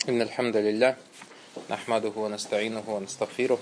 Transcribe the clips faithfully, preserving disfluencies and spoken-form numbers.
إن الحمد لله نحمده ونستعينه ونستغفره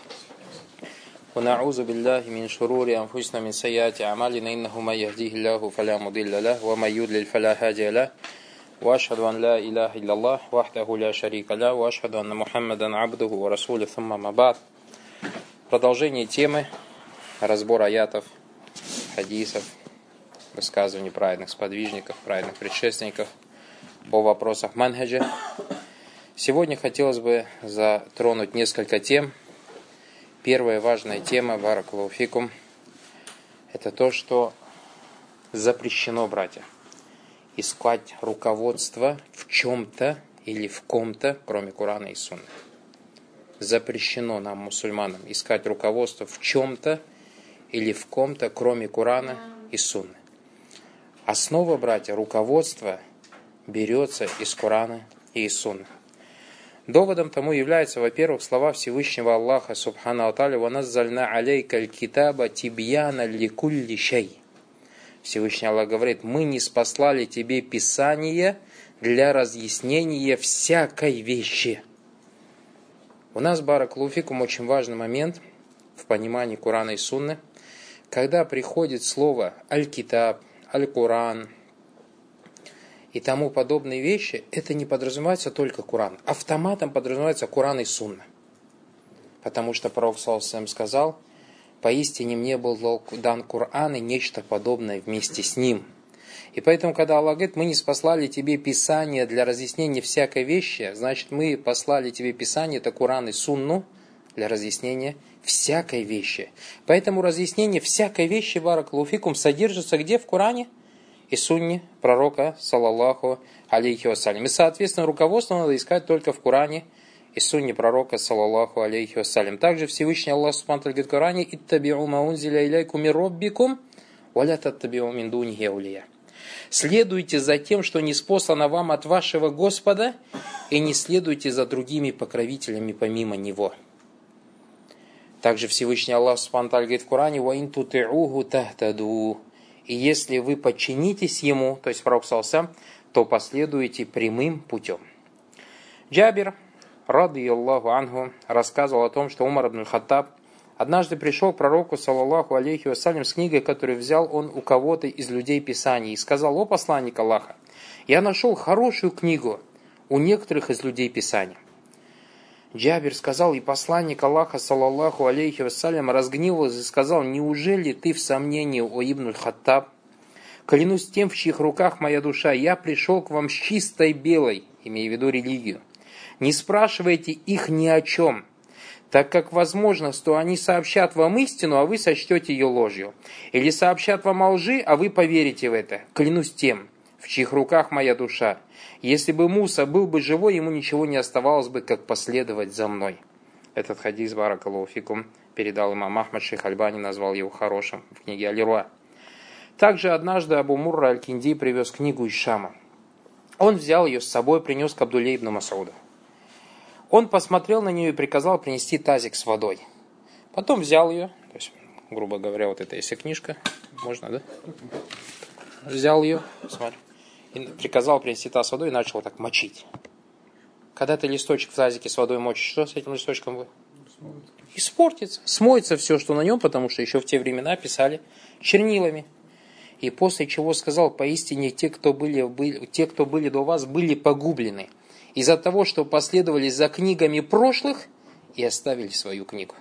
ونعوذ بالله من شرور أنفسنا من سيئات أعمالنا إنه من يهديه الله فلا مضل له ومن يضلل فلا هادي له وأشهد أن لا إله إلا الله وحده لا شريك له وأشهد أن محمدا عبده ورسوله ثم ما بعد. Продолжение темы разбор аятов, хадисов, высказываний праведных сподвижников, праведных предшественников по вопросах манхаджа. Сегодня хотелось бы затронуть несколько тем. Первая важная тема, баракаллаху фикум, это то, что запрещено, братья, искать руководство в чем-то или в ком-то, кроме Корана и Сунны. Запрещено нам, мусульманам, искать руководство в чем-то или в ком-то, кроме Корана и Сунны. Основа, братья, руководства берется из Корана и из Сунны. Доводом тому является, во-первых, слова Всевышнего Аллаха Субхану ва Тааля: «Ваназзальна алейка аль-китаба тибьяна ликулли шей». Всевышний Аллах говорит: мы ниспослали тебе Писание для разъяснения всякой вещи. У нас, баракаллаху фикум, очень важный момент в понимании Корана и Сунны. Когда приходит слово аль-китаб, аль-Коран и тому подобные вещи, это не подразумевается только Коран. Автоматом подразумевается Коран и Сунна. Потому что пророк саллаллаху алейхи ва саллям сказал: поистине мне был дан Коран и нечто подобное вместе с ним. И поэтому, когда Аллах говорит: мы не спаслали тебе Писание для разъяснения всякой вещи, значит, мы послали тебе Писание, это Коран и Сунну, для разъяснения всякой вещи. Поэтому разъяснение всякой вещи, баракаллаху фикум, содержится где? В Коране и Сунне пророка, саллаллаху алейхи вассалям. И, соответственно, руководство надо искать только в Коране и Сунне пророка, саллаллаху алейхи вассалям. Также Всевышний Аллах субхану ва тааля говорит в Коране: «Иттаби'у ма унзиля иляйкум мир роббикум, ва ля таттаби'у мин дунихи аулия». Следуйте за тем, что ниспослано вам от вашего Господа, и не следуйте за другими покровителями помимо Него. Также Всевышний Аллах субхану ва тааля говорит в Коране: «Ва ин тути'уху тахтаду». И если вы подчинитесь ему, то есть пророк саллаллаху алейхи ва саллям, то последуете прямым путем. Джабир, радийаллаху анху, рассказывал о том, что Умар ибн аль-Хаттаб однажды пришел к пророку, саллаллаху алейхи ва саллям, с книгой, которую взял он у кого-то из людей Писаний, и сказал: «О посланник Аллаха, я нашел хорошую книгу у некоторых из людей Писаний». Джабир сказал: и посланник Аллаха, саллаллаху алейхи ва саллям, разгневался и сказал: неужели ты в сомнении, о Ибн аль-Хаттаб? Клянусь тем, в чьих руках моя душа, я пришел к вам с чистой белой, имея в виду религию. Не спрашивайте их ни о чем, так как возможно, что они сообщат вам истину, а вы сочтете ее ложью. Или сообщат вам о лжи, а вы поверите в это. Клянусь тем, в чьих руках моя душа. Если бы Муса был бы живой, ему ничего не оставалось бы, как последовать за мной». Этот хадис, баракаллаху фикум, передал имам Ахмад, шейх Альбани назвал его хорошим в книге Аль-Руа. Также однажды Абу Мурра аль-Кинди привез книгу из Шама. Он взял ее с собой, принес к Абдулле ибн Мас'уду. Он посмотрел на нее и приказал принести тазик с водой. Потом взял ее, то есть, грубо говоря, вот это если книжка, можно, да? Взял ее, смотри, и приказал принести таз с водой и начал так мочить. Когда ты листочек в тазике с водой мочишь, что с этим листочком будет? Испортится, смоется все, что на нем, потому что еще в те времена писали чернилами. И после чего сказал: поистине те, кто были, были, те, кто были до вас, были погублены из-за того, что последовали за книгами прошлых и оставили свою книгу.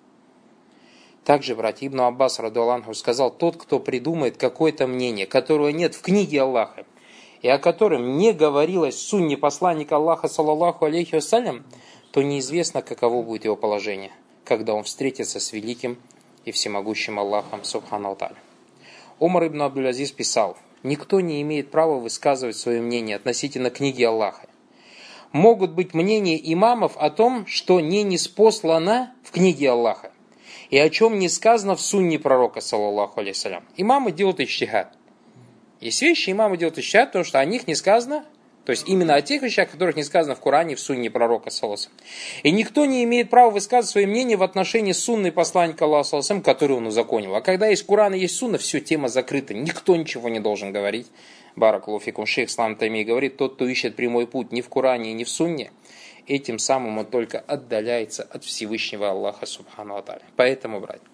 Также, братья, Ибн Аббас радиаллаху анху сказал: тот, кто придумает какое-то мнение, которого нет в книге Аллаха, и о котором не говорилось в сунне посланника Аллаха, саллаллаху алейхи ва саллям, то неизвестно, каково будет его положение, когда он встретится с великим и всемогущим Аллахом, субхану ва тааля. Умар ибн Абдуль-Азиз писал: никто не имеет права высказывать свое мнение относительно книги Аллаха. Могут быть мнения имамов о том, что не ниспослано в книге Аллаха, и о чем не сказано в сунне пророка, саллаллаху алейхи ва саллям. Имамы делают иджтихад. Есть вещи, имамы делают иджтихад, потому что о них не сказано То есть именно о тех вещах, которых не сказано в Коране и в сунне пророка, саллаллаху алейхи ва саллям. И никто не имеет права высказывать свое мнение в отношении сунны посланника Аллаха, саллаллаху алейхи ва саллям, который он узаконил. А когда есть Коран и есть сунна, все, тема закрыта. Никто ничего не должен говорить. Баракаллаху фикум. Шейх Ислам Тайми говорит, тот, кто ищет прямой путь ни в Коране, ни в сунне, этим самым он только отдаляется от Всевышнего Аллаха Субхану ва Тааля. Поэтому, братья,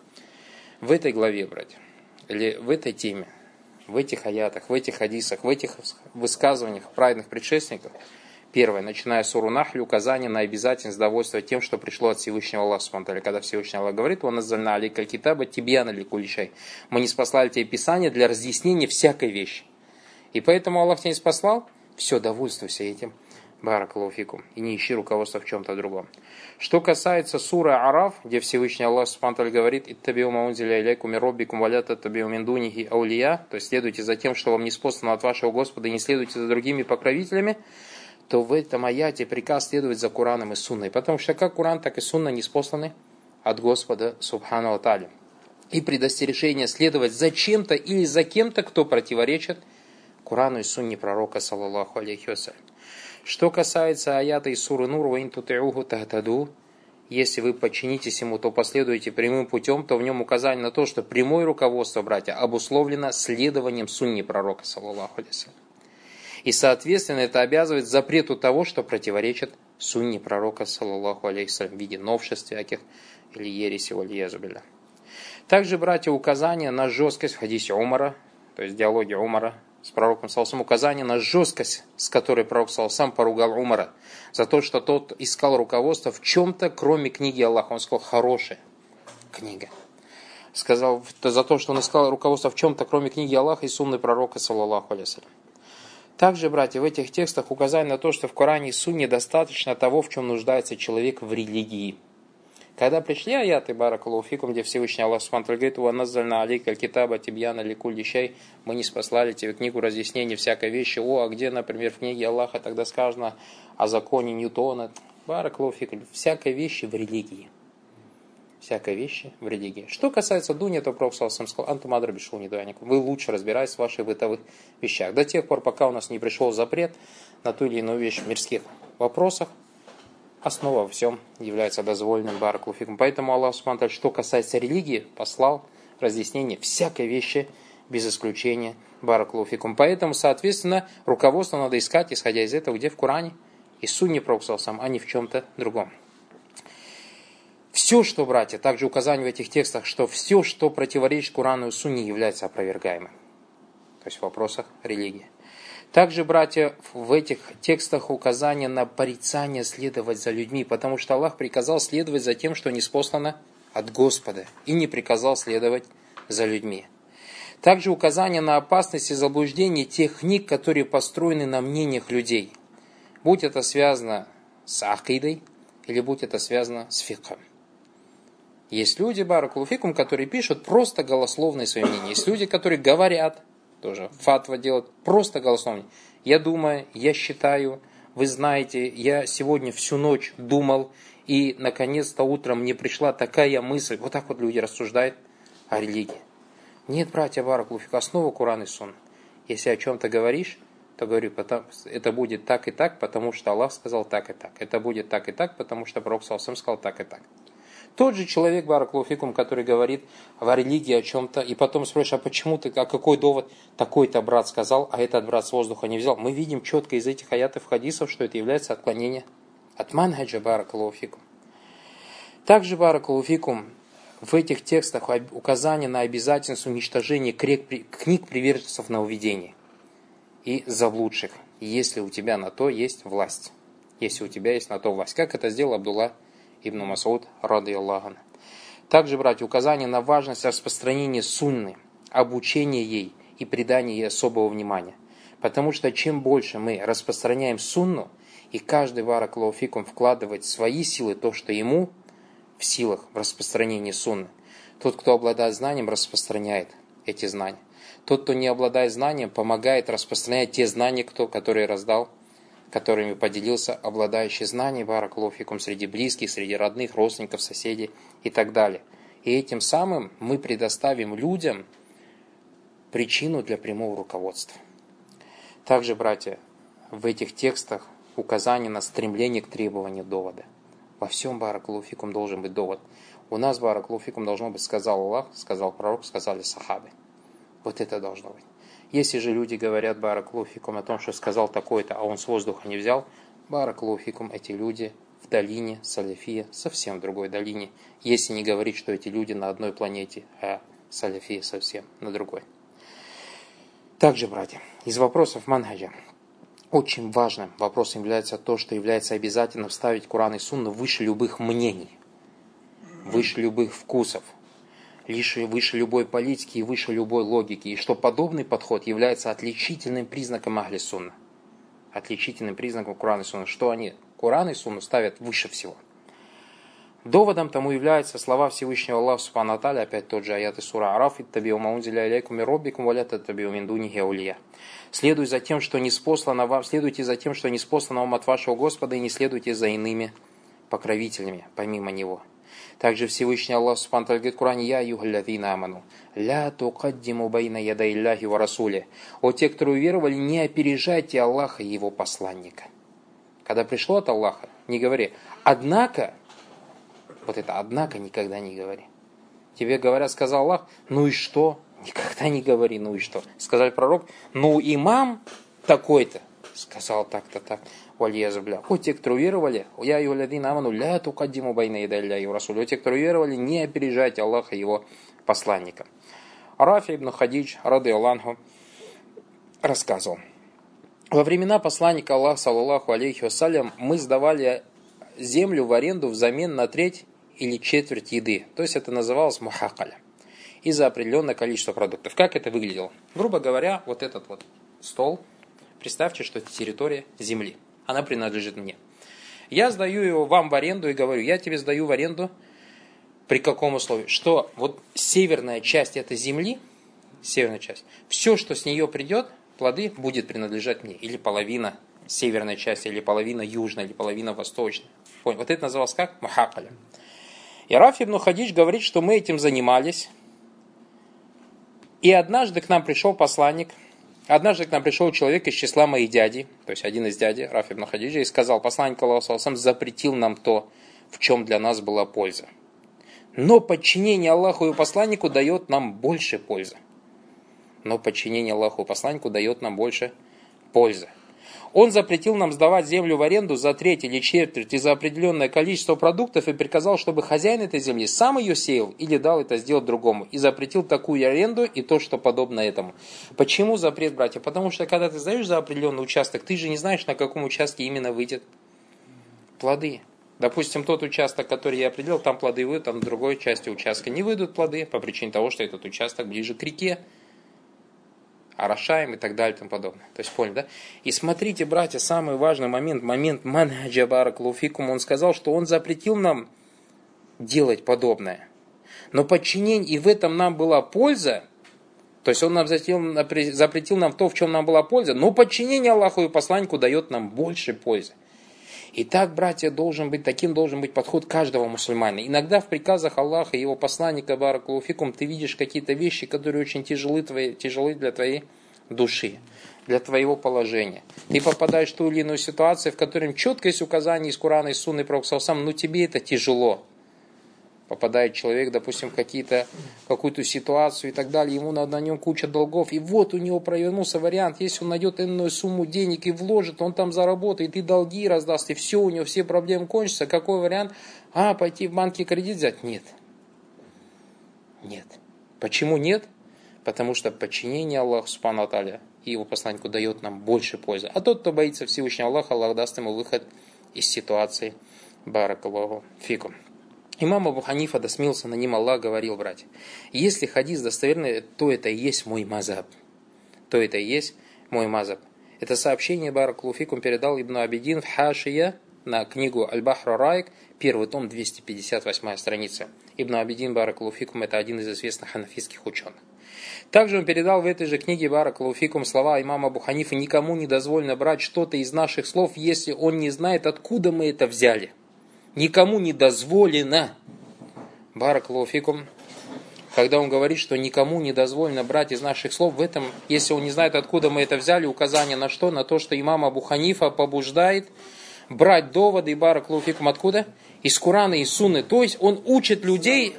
в этой главе, братья, или в этой теме, в этих аятах, в этих хадисах, в этих высказываниях праведных предшественников, первое, начиная с суру Нахль, указание на обязательность довольствовать тем, что пришло от Всевышнего Аллаха Субхану ва Тааля. Когда Всевышний Аллах говорит, «Ва наззальна алейка китаба тибьяна ликулли шай». Мы не спаслали тебе Писание для разъяснения всякой вещи. И поэтому Аллах тебя не спаслал, все, довольствуйся этим. Баракаллаху фикум. И не ищи руководства в чем-то другом. Что касается суры Араф, где Всевышний Аллах Субхану ва Тааля говорит, «Иттабиу ма унзиля илейкум мир роббикум ва ля таттабиу мин дунихи аулия», то есть следуйте за тем, что вам ниспослано от вашего Господа, и не следуйте за другими покровителями, то в этом аяте приказ следовать за Кораном и Сунной. Потому что как Коран, так и Сунна ниспосланы от Господа Субхану ва Тааля. И предостережение следовать за чем-то или за кем-то, кто противоречит Корану и Сунне пророка, саллаллаху алейхи ва саллям. Что касается аята из суры Нур, «Ва ин тути'уху тахтаду», если вы подчинитесь ему, то последуете прямым путем, то в нем указание на то, что прямое руководство, братья, обусловлено следованием сунне пророка, саллаллаху алейхи ва саллям. И, соответственно, это обязывает запрету того, что противоречит сунне пророка, саллаллаху алейхи ва саллям, в виде новшеств всяких или ереси, валиязу билля. Также, братья, указание на жесткость в хадисе Умара, то есть диалоге Умара с пророком, саллаллаху, указание на жесткость, с которой пророк, саллаллаху, сам поругал Умара, за то, что тот искал руководство в чем-то, кроме книги Аллаха. Он сказал, хорошая книга. Сказал, за то, что он искал руководство в чем-то, кроме книги Аллаха и сунны пророка, саллаллаху алейхи ва саллям. Также, братья, в этих текстах указание на то, что в Коране и Сунне достаточно того, в чем нуждается человек в религии. Когда пришли аяты, баракаллаху фикум, где Всевышний Аллах Субхану ва Тааля говорит, «Ва наззальна алейка китаба тибьяна ликулли шай», мы не спаслали тебе книгу разъяснения всякой вещи. О, а где, например, в книге Аллаха тогда сказано о законе Ньютона? Баракаллаху фикум, всякой вещи в религии. Всякой вещи в религии. Что касается дуни, то Пророк саллаллаху алейхи ва саллям сказал, «Антум адра бишуни дуаникум». Вы лучше разбираетесь в ваших бытовых вещах. До тех пор, пока у нас не пришел запрет на ту или иную вещь в мирских вопросах, основа во всем является дозволенным, баракаллаху фикум. Поэтому Аллах Субхану ва Тааля, что касается религии, послал разъяснение всякой вещи без исключения, баракаллаху фикум. Поэтому, соответственно, руководство надо искать, исходя из этого, где в Коране и Сунне Пророка саллаллаху алейхи ва саллям, а не в чем-то другом. Все, что, братья, также указание в этих текстах, что все, что противоречит Корану и Сунне, является опровергаемым. То есть в вопросах религии. Также, братья, в этих текстах указание на порицание следовать за людьми, потому что Аллах приказал следовать за тем, что ниспослано от Господа, и не приказал следовать за людьми. Также указание на опасность и заблуждение тех книг, которые построены на мнениях людей. Будь это связано с акидой, или будь это связано с фикхом. Есть люди, баракаллаху фикум, которые пишут просто голословные свои мнения. Есть люди, которые говорят, тоже фатва делают, просто голословные. Я думаю, я считаю, вы знаете, я сегодня всю ночь думал, и наконец-то утром мне пришла такая мысль. Вот так вот люди рассуждают о религии. Нет, братья, баракаллаху фикум, основа Коран и Сунна. Если о чем-то говоришь, то говорю, это будет так и так, потому что Аллах сказал так и так. Это будет так и так, потому что Пророк саллаллаху алейхи ва саллям сказал так и так. Тот же человек, баракаллаху фикум, который говорит о религии, о чем-то, и потом спрашиваешь, а почему ты, а какой довод такой-то брат сказал, а этот брат с воздуха не взял. Мы видим четко из этих аятов хадисов, что это является отклонение от манхаджа, баракаллаху фикум. Также, баракаллаху фикум, в этих текстах указание на обязательность уничтожения книг приверженцев нововведений и заблудших, если у тебя на то есть власть. Если у тебя есть на то власть. Как это сделал Абдулла ибн Мас'уд, ради Аллаху. Также, братья, указание на важность распространения сунны, обучения ей и придания ей особого внимания. Потому что чем больше мы распространяем сунну, и каждый, баракаллаху фикум, вкладывает свои силы, то, что ему в силах в распространении сунны, тот, кто обладает знанием, распространяет эти знания. Тот, кто не обладает знанием, помогает распространять те знания, кто, которые раздал, которыми поделился обладающий знанием, баракаллаху фикум, среди близких, среди родных, родственников, соседей и так далее. И этим самым мы предоставим людям причину для прямого руководства. Также, братья, в этих текстах указание на стремление к требованию довода. Во всем, баракаллаху фикум, должен быть довод. У нас, баракаллаху фикум, должно быть сказал Аллах, сказал пророк, сказали сахабы. Вот это должно быть. Если же люди говорят, баракаллаху фикум, о том, что сказал такой-то, а он с воздуха не взял, баракаллаху фикум, эти люди в долине салафия, совсем в другой долине. Если не говорить, что эти люди на одной планете, а салафия совсем на другой. Также, братья, из вопросов манхаджа очень важным вопросом является то, что является обязательным ставить Коран и Сунну выше любых мнений, выше любых вкусов, выше любой политики и выше любой логики. И что подобный подход является отличительным признаком Ахли Сунна. Отличительным признаком Корана и Сунны. Что они Коран и Сунну ставят выше всего. Доводом тому являются слова Всевышнего Аллаха Субхану ва Тааля, опять тот же аят из сура Араф: «Иттабиу ма унзиля илейкум мир роббикум ва ля таттабиу мин дунихи аулия». Следуй за тем, что ниспослано вам, следуйте за тем, что ниспослано вам от вашего Господа, и не следуйте за иными покровителями, помимо Него. Также Всевышний Аллах Субхану ва Тааля говорит в Коране: «Я юхаллазина аману, ля туқаддиму байна ядай Аллахи ва расули». О те, кто уверовали, не опережайте Аллаха и Его посланника. Когда пришло от Аллаха, не говори «однако». Вот это «однако» никогда не говори. Тебе говорят, сказал Аллах, ну и что? Никогда не говори, ну и что? Сказали пророк, ну имам такой-то сказал так-то так. Вальязабля. О те, кто уверовали, я и улядин аману ля тукаддиму байна ядай Аллахи ва расули. О те, кто уверовали, не опережайте Аллаха и Его посланника. Рафи ибн Хадидж, радийаллаху анху, рассказывал: во времена посланника Аллаха, саллаллаху алейхи вассалям, мы сдавали землю в аренду взамен на треть или четверть еды. То есть это называлось мухакаля. И за определенное количество продуктов. Как это выглядело? Грубо говоря, вот этот вот стол, представьте, что это территория земли. Она принадлежит мне. Я сдаю его вам в аренду и говорю, я тебе сдаю в аренду при каком условии? Что вот северная часть этой земли, северная часть, все, что с нее придет, плоды, будет принадлежать мне. Или половина северной части, или половина южной, или половина восточной. Понял? Вот это называлось как? Мухакаля. И Рафи ибн Хадидж говорит, что мы этим занимались. И однажды к нам пришел посланник, однажды к нам пришел человек из числа моих дядей, то есть один из дядей, Рафи ибн Хадиджа, и сказал: посланник Аллаха запретил нам то, в чем для нас была польза. Но подчинение Аллаху и посланнику дает нам больше пользы. Но подчинение Аллаху и посланнику дает нам больше пользы. Он запретил нам сдавать землю в аренду за треть или четверть и за определенное количество продуктов и приказал, чтобы хозяин этой земли сам ее сеял или дал это сделать другому. И запретил такую аренду и то, что подобно этому. Почему запрет, братья? Потому что когда ты сдаешь за определенный участок, ты же не знаешь, на каком участке именно выйдет плоды. Допустим, тот участок, который я определил, там плоды выйдут, а на другой части участка не выйдут плоды по причине того, что этот участок ближе к реке. Арашаем и так далее и тому подобное. То есть понял, да? И смотрите, братья, самый важный момент, момент манхаджа баракаллаху фикум, он сказал, что он запретил нам делать подобное. Но подчинение, и в этом нам была польза, то есть он нам запретил, запретил нам то, в чем нам была польза, но подчинение Аллаху и посланнику дает нам больше пользы. И так, братья, должен быть, таким должен быть подход каждого мусульманина. Иногда в приказах Аллаха и его посланника, баракаллаху фикум, ты видишь какие-то вещи, которые очень тяжелы, твои, тяжелы для твоей души, для твоего положения. Ты попадаешь в ту или иную ситуацию, в которой четко есть указание из Корана, из Сунны, пророка саллаллаху, но тебе это тяжело. Попадает человек, допустим, в какие-то, какую-то ситуацию и так далее, ему надо на нем куча долгов, и вот у него провернулся вариант, если он найдет иную сумму денег и вложит, он там заработает, и долги раздаст, и все, у него все проблемы кончатся. Какой вариант? А, пойти в банке кредит взять? Нет. Нет. Почему нет? Потому что подчинение Аллаху Субхану ва Тааля и его посланнику дает нам больше пользы. А тот, кто боится Всевышнего Аллаха, Аллах даст ему выход из ситуации. Баракаллаху фикум. Имам Абу Ханифа, да смился на ним Аллах, говорил, братья, если хадис достоверный, то это и есть мой мазаб. То это и есть мой мазаб. Это сообщение баракаллаху фикум передал Ибн Абидин в Хашия на книгу Аль-Бахр Райк, первый том, двести пятьдесят восьмая страница. Ибн Абидин, баракаллаху фикум, это один из известных ханафитских ученых. Также он передал в этой же книге баракаллаху фикум слова имама Абу Ханифа: никому не дозволено брать что-то из наших слов, если он не знает, откуда мы это взяли. Никому не дозволено. Баракаллаху фикум. когда он говорит, что никому не дозволено брать из наших слов, в этом, если он не знает, откуда мы это взяли, указание на что? На то, что имам Абу Ханифа побуждает брать доводы, баракаллаху фикум, откуда? Из Корана и Сунны. То есть он учит людей,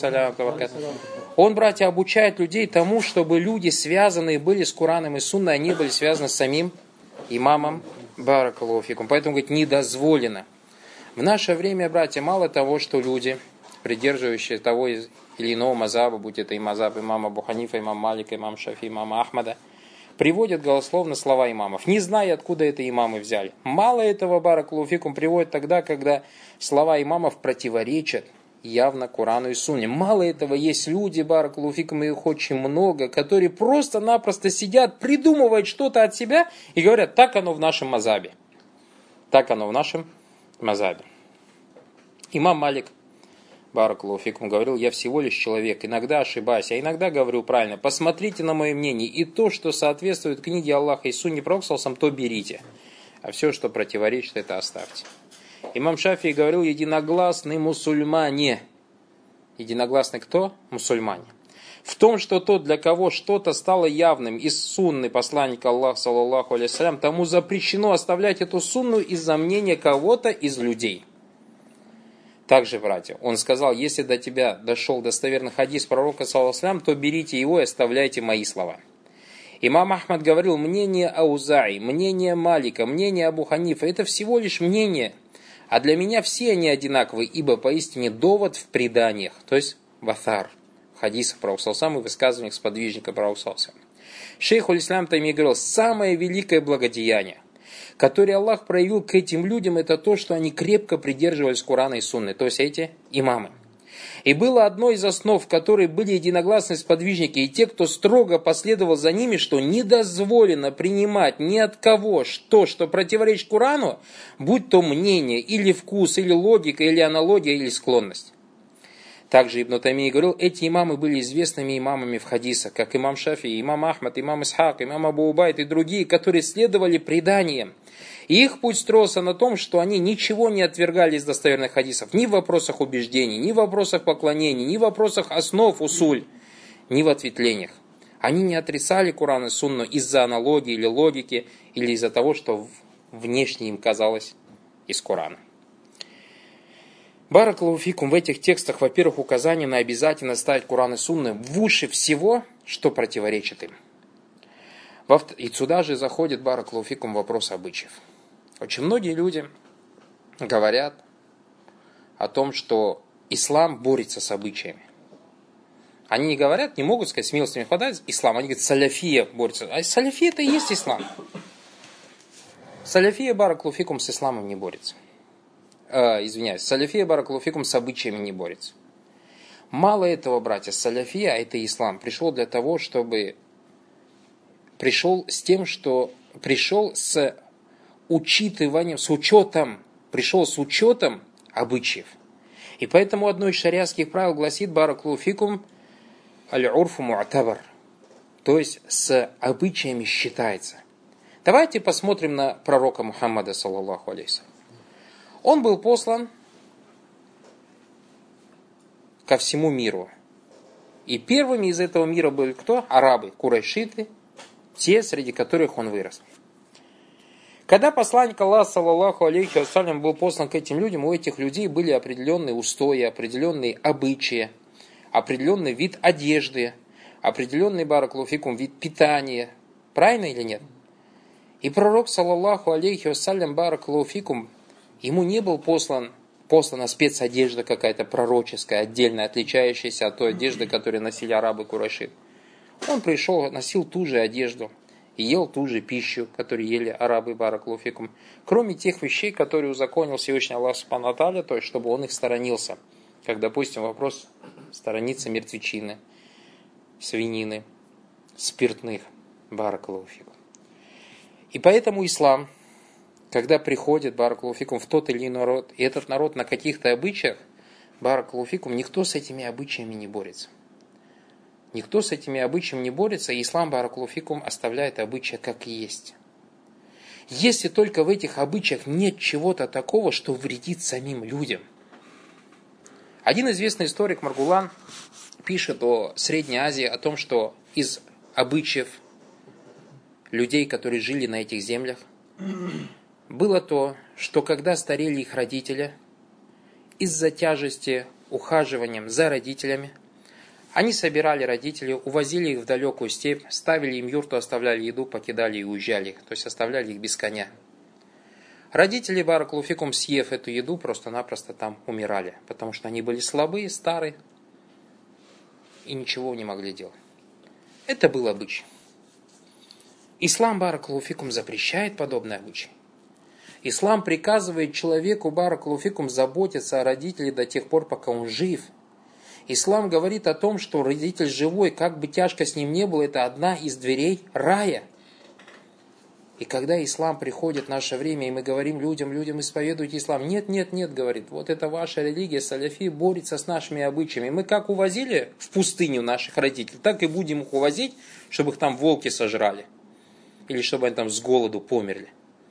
он, братья, обучает людей тому, чтобы люди, связанные были с Кораном и Сунной, они были связаны с самим имамом, баракаллаху фикум. Поэтому, говорит, недозволено. В наше время, братья, мало того, что люди, придерживающие того или иного мазаба, будь это и мазаб имама Абу Ханифа, имам Малика, имам Шафи, имама Ахмада, приводят голословно слова имамов, не зная, откуда это имамы взяли. Мало этого, баракаллаху фикум, приводят тогда, когда слова имамов противоречат явно Корану и Сунне. Мало этого, есть люди, баракаллаху фикум, их очень много, которые просто-напросто сидят, придумывают что-то от себя и говорят, так оно в нашем мазабе. Так оно в нашем мазабе. Имам Малик, баракаллаху фикум, говорил, я всего лишь человек, иногда ошибаюсь, а иногда говорю правильно. Посмотрите на мое мнение, и то, что соответствует книге Аллаха и Сунне Пророка, то берите, а все, что противоречит, это оставьте. Имам Шафии говорил, единогласный мусульмане. Единогласный кто? Мусульмане. В том, что тот, для кого что-то стало явным из сунны посланника Аллаха, саллаллаху алейхи, тому запрещено оставлять эту сунну из-за мнения кого-то из людей. Также, братья, он сказал, если до тебя дошел достоверный хадис пророка, саллаллаху алейхи, то берите его и оставляйте мои слова. Имам Ахмад говорил, мнение Аузаи, мнение Малика, мнение Абу Ханифа, это всего лишь мнение. А для меня все они одинаковые, ибо поистине довод в преданиях, то есть в аthар, хадисах пророка саллаллаху алейхи и высказываниях сподвижника пророка саллаллаху алейхи. Шейх аль-Ислам Тайми говорил, самое великое благодеяние, которое Аллах проявил к этим людям, это то, что они крепко придерживались Корана и Сунны, то есть эти имамы. И было одно из основ, в которой были единогласны сподвижники, и те, кто строго последовал за ними, что не дозволено принимать ни от кого то, что противоречит Корану, будь то мнение, или вкус, или логика, или аналогия, или склонность. Также Ибн Таймия говорил, эти имамы были известными имамами в хадисах, как имам Шафи, имам Ахмад, имам Исхак, имам Абу Убайд и другие, которые следовали преданиям. И их путь строился на том, что они ничего не отвергали из достоверных хадисов, ни в вопросах убеждений, ни в вопросах поклонений, ни в вопросах основ усуль, ни в ответвлениях. Они не отрицали Коран и Сунну из-за аналогии или логики, или из-за того, что внешне им казалось из Корана. Баракаллаху фикум, в этих текстах, во-первых, указание на обязательность ставить Коран и Сунны выше всего, что противоречит им. И сюда же заходит, баракаллаху фикум, вопрос обычаев. Очень многие люди говорят о том, что ислам борется с обычаями. Они не говорят, не могут сказать, смелости не хватает, ислам. Они говорят, саляфия борется. А саляфия это и есть ислам. Саляфия, баракаллаху фикум, с исламом не борется. Э, извиняюсь, саляфия, баракаллаху фикум, с обычаями не борется. Мало этого, братья, саляфия, а это ислам, пришел для того, чтобы... Пришел с тем, что... Пришел с учитыванием, с учетом, пришел с учетом обычаев. И поэтому одно из шариатских правил гласит, баракаллаху фикум, аль-урфу му'табар, то есть с обычаями считается. Давайте посмотрим на пророка Мухаммада, саллаллаху алейхи. Он был послан ко всему миру. И первыми из этого мира были кто? Арабы, курайшиты, те, среди которых он вырос. Когда посланник Аллаха, саллаллаху алейхи вассалям, был послан к этим людям, у этих людей были определенные устои, определенные обычаи, определенный вид одежды, определенный, баракаллаху фикум, вид питания. Правильно или нет? И пророк, саллаллаху алейхи вассалям, баракаллаху фикум, ему не был послан, послана спецодежда какая-то пророческая, отдельная, отличающаяся от той одежды, которую носили арабы Курайши. Он пришел, носил ту же одежду и ел ту же пищу, которую ели арабы, баракаллаху фикум, кроме тех вещей, которые узаконил Всевышний Аллах субхану ва тааля, то есть чтобы он их сторонился. Как, допустим, вопрос сторониться мертвечины, свинины, спиртных, баракаллаху фикум. И поэтому ислам, когда приходит, баракаллаху фикум, в тот или иной народ, и этот народ на каких-то обычаях, баракаллаху фикум, никто с этими обычаями не борется. Никто с этими обычаями не борется, и ислам, баракаллаху фикум, оставляет обычаи как есть. Если только в этих обычаях нет чего-то такого, что вредит самим людям. Один известный историк Маргулан пишет о Средней Азии, о том, что из обычаев людей, которые жили на этих землях, было то, что когда старели их родители, из-за тяжести ухаживанием за родителями, они собирали родителей, увозили их в далекую степь, ставили им юрту, оставляли еду, покидали и уезжали. То есть оставляли их без коня. Родители, баракаллаху фикум, съев эту еду, просто-напросто там умирали, потому что они были слабые, старые и ничего не могли делать. Это был обычай. Ислам, баракаллаху фикум, запрещает подобный обычай. Ислам приказывает человеку, баракаллаху фикум, заботиться о родителе до тех пор, пока он жив. Ислам говорит о том, что родитель живой, как бы тяжко с ним не было, это одна из дверей рая. И когда ислам приходит в наше время, и мы говорим людям, людям исповедуйте ислам. Нет, нет, нет, говорит, вот это ваша религия, саляфи, борется с нашими обычаями. Мы как увозили в пустыню наших родителей, так и будем их увозить, чтобы их там волки сожрали. Или чтобы они там с голоду померли.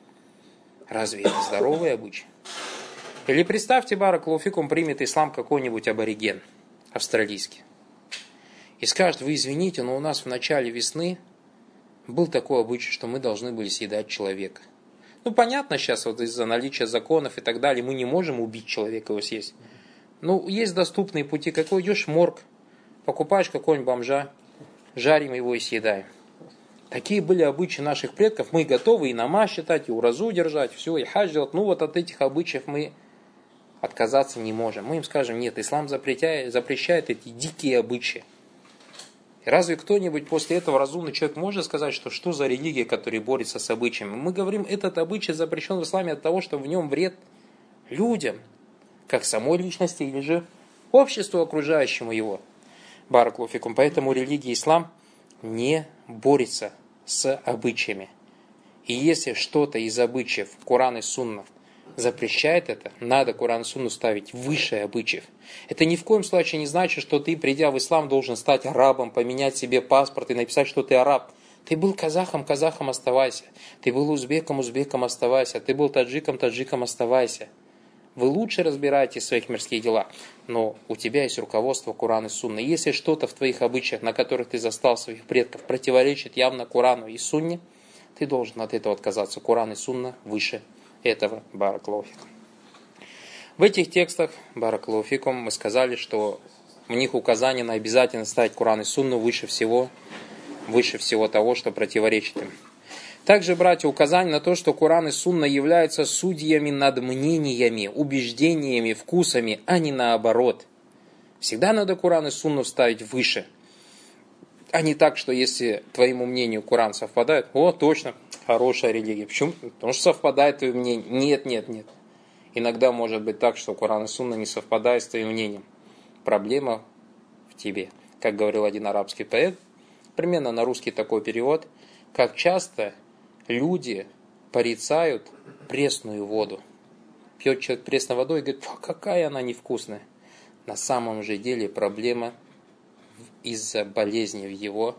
Разве это здоровый обычай? Или представьте, баракаллаху фикум, примет ислам какой-нибудь абориген австралийский. И скажет, вы извините, но у нас в начале весны был такой обычай, что мы должны были съедать человека. Ну, понятно, сейчас вот из-за наличия законов и так далее, мы не можем убить человека, его съесть. Ну, есть доступные пути. Какой идешь в морг, покупаешь какого-нибудь бомжа, жарим его и съедаем. Такие были обычаи наших предков. Мы готовы и намаз считать, и уразу держать, все, и хадж делать. Ну, вот от этих обычаев мы отказаться не можем. Мы им скажем, нет, ислам запрещает, запрещает эти дикие обычаи. Разве кто-нибудь после этого разумный человек может сказать, что что за религия, которая борется с обычаями? Мы говорим, этот обычай запрещен в исламе от того, что в нем вред людям, как самой личности или же обществу окружающему его. Баракаллаху фикум. Поэтому религия ислам не борется с обычаями. И если что-то из обычаев, Коран и Сунна, запрещает это, надо Коран и Сунну ставить выше обычаев. Это ни в коем случае не значит, что ты, придя в ислам, должен стать арабом, поменять себе паспорт и написать, что ты араб. Ты был казахом, казахом оставайся. Ты был узбеком, узбеком оставайся. Ты был таджиком, таджиком оставайся. Вы лучше разбираетесь в своих мирских делах, но у тебя есть руководство Коран и Сунны. Если что-то в твоих обычаях, на которых ты застал своих предков, противоречит явно Корану и Сунне, ты должен от этого отказаться. Коран и Сунна выше этого. Баракаллаху фикум. В этих текстах, баракаллаху фикум, мы сказали, что в них указание на обязательность ставить Коран и Сунну выше всего, выше всего того, что противоречит им. Также, братья, указание на то, что Коран и Сунна являются судьями над мнениями, убеждениями, вкусами, а не наоборот. Всегда надо Коран и Сунну ставить выше. А не так, что если твоему мнению Коран совпадает, о, точно, хорошая религия. Почему? Потому что совпадает твое мнение. Нет, нет, нет. Иногда может быть так, что Коран и Сунна не совпадают с твоим мнением. Проблема в тебе. Как говорил один арабский поэт, примерно на русский такой перевод, как часто люди порицают пресную воду. Пьет человек пресной водой и говорит, какая она невкусная. На самом же деле проблема из-за болезни в его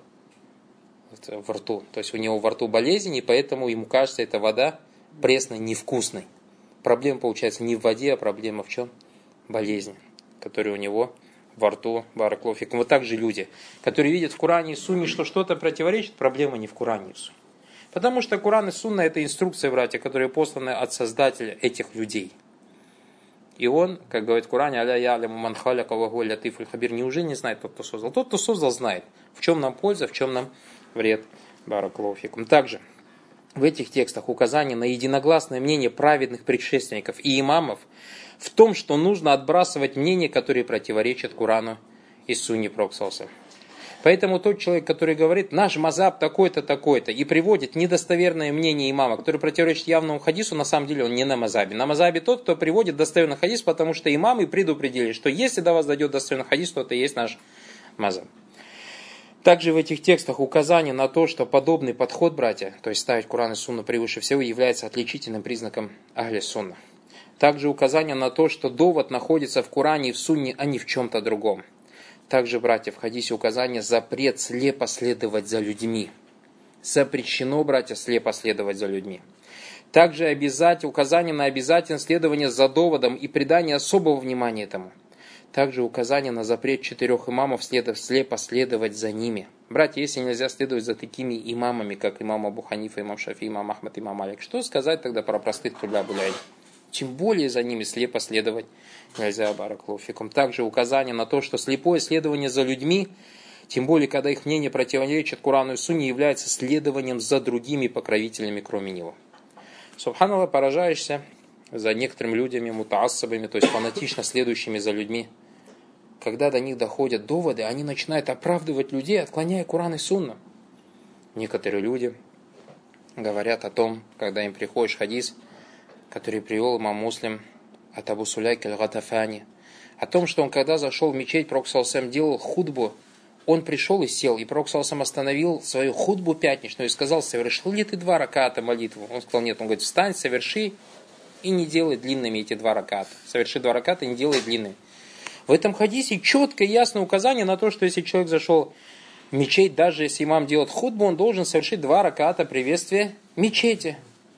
в рту. То есть у него во рту болезнь, и поэтому ему кажется эта вода пресной, невкусной. Проблема получается не в воде, а проблема в чем? Болезнь, которая у него во рту. Баракаллаху фикум. Вот так же люди, которые видят в Коране и Сунне, что что-то противоречит, проблема не в Коране и Сунне. Потому что Коран и Сунна — это инструкция, братья, которые посланы от Создателя этих людей. И он, как говорит в Коране, «Аля яляму ман халяка ва гуа латифуль хабир», неужели не знает тот, кто создал? Тот, кто создал, знает, в чем нам польза, в чем нам вред. Баракаллаху фикум. Также в этих текстах указание на единогласное мнение праведных предшественников и имамов в том, что нужно отбрасывать мнения, которые противоречат Корану и Сунне Пророка. Поэтому тот человек, который говорит, наш мазаб такой-то, такой-то, и приводит недостоверное мнение имама, которое противоречит явному хадису, на самом деле он не на мазабе. На мазабе тот, кто приводит достоверный хадис, потому что имамы предупредили, что если до вас дойдет достоверный хадис, то это и есть наш мазаб. Также в этих текстах указание на то, что подобный подход, братья, то есть ставить Коран и Сунну превыше всего, является отличительным признаком ахли сунна. Также указание на то, что довод находится в Коране и в Сунне, а не в чем-то другом. Также, братья, в хадисе указание запрет слепо следовать за людьми. Запрещено, братья, слепо следовать за людьми. Также обязательно, указание на обязательное следование за доводом и придание особого внимания этому. Также указание на запрет четырех имамов слепо следовать за ними. Братья, если нельзя следовать за такими имамами, как имам Абу Ханифа, имам Шафи, имам Ахмад, имам Малик, что сказать тогда про простых туляб-уль-илм? Тем более за ними слепо следовать нельзя, баракаллаху фикум. Также указание на то, что слепое следование за людьми, тем более, когда их мнение противоречит Корану и Сунне, является следованием за другими покровителями, кроме него. Субханаллах, поражаешься за некоторыми людьми, мутаассабами, то есть фанатично следующими за людьми. Когда до них доходят доводы, они начинают оправдывать людей, отклоняя Коран и Сунну. Некоторые люди говорят о том, когда им приходит хадис, который привел имам Муслим от Абу Суляйка аль-Гатафани, о том, что он, когда зашел в мечеть, Пророк саллаллаху алейхи ва саллям делал хутбу, он пришел и сел, и Пророк саллаллаху алейхи ва саллям остановил свою хутбу пятничную и сказал: совершил ли ты два раката молитву? Он сказал: нет. Он говорит: встань, соверши, и не делай длинными эти два раката. Соверши два раката и не делай длинными. В этом хадисе четкое и ясное указание на то, что если человек зашел в мечеть, даже если имам делает хутбу, он должен совершить два раката приветствия мечети.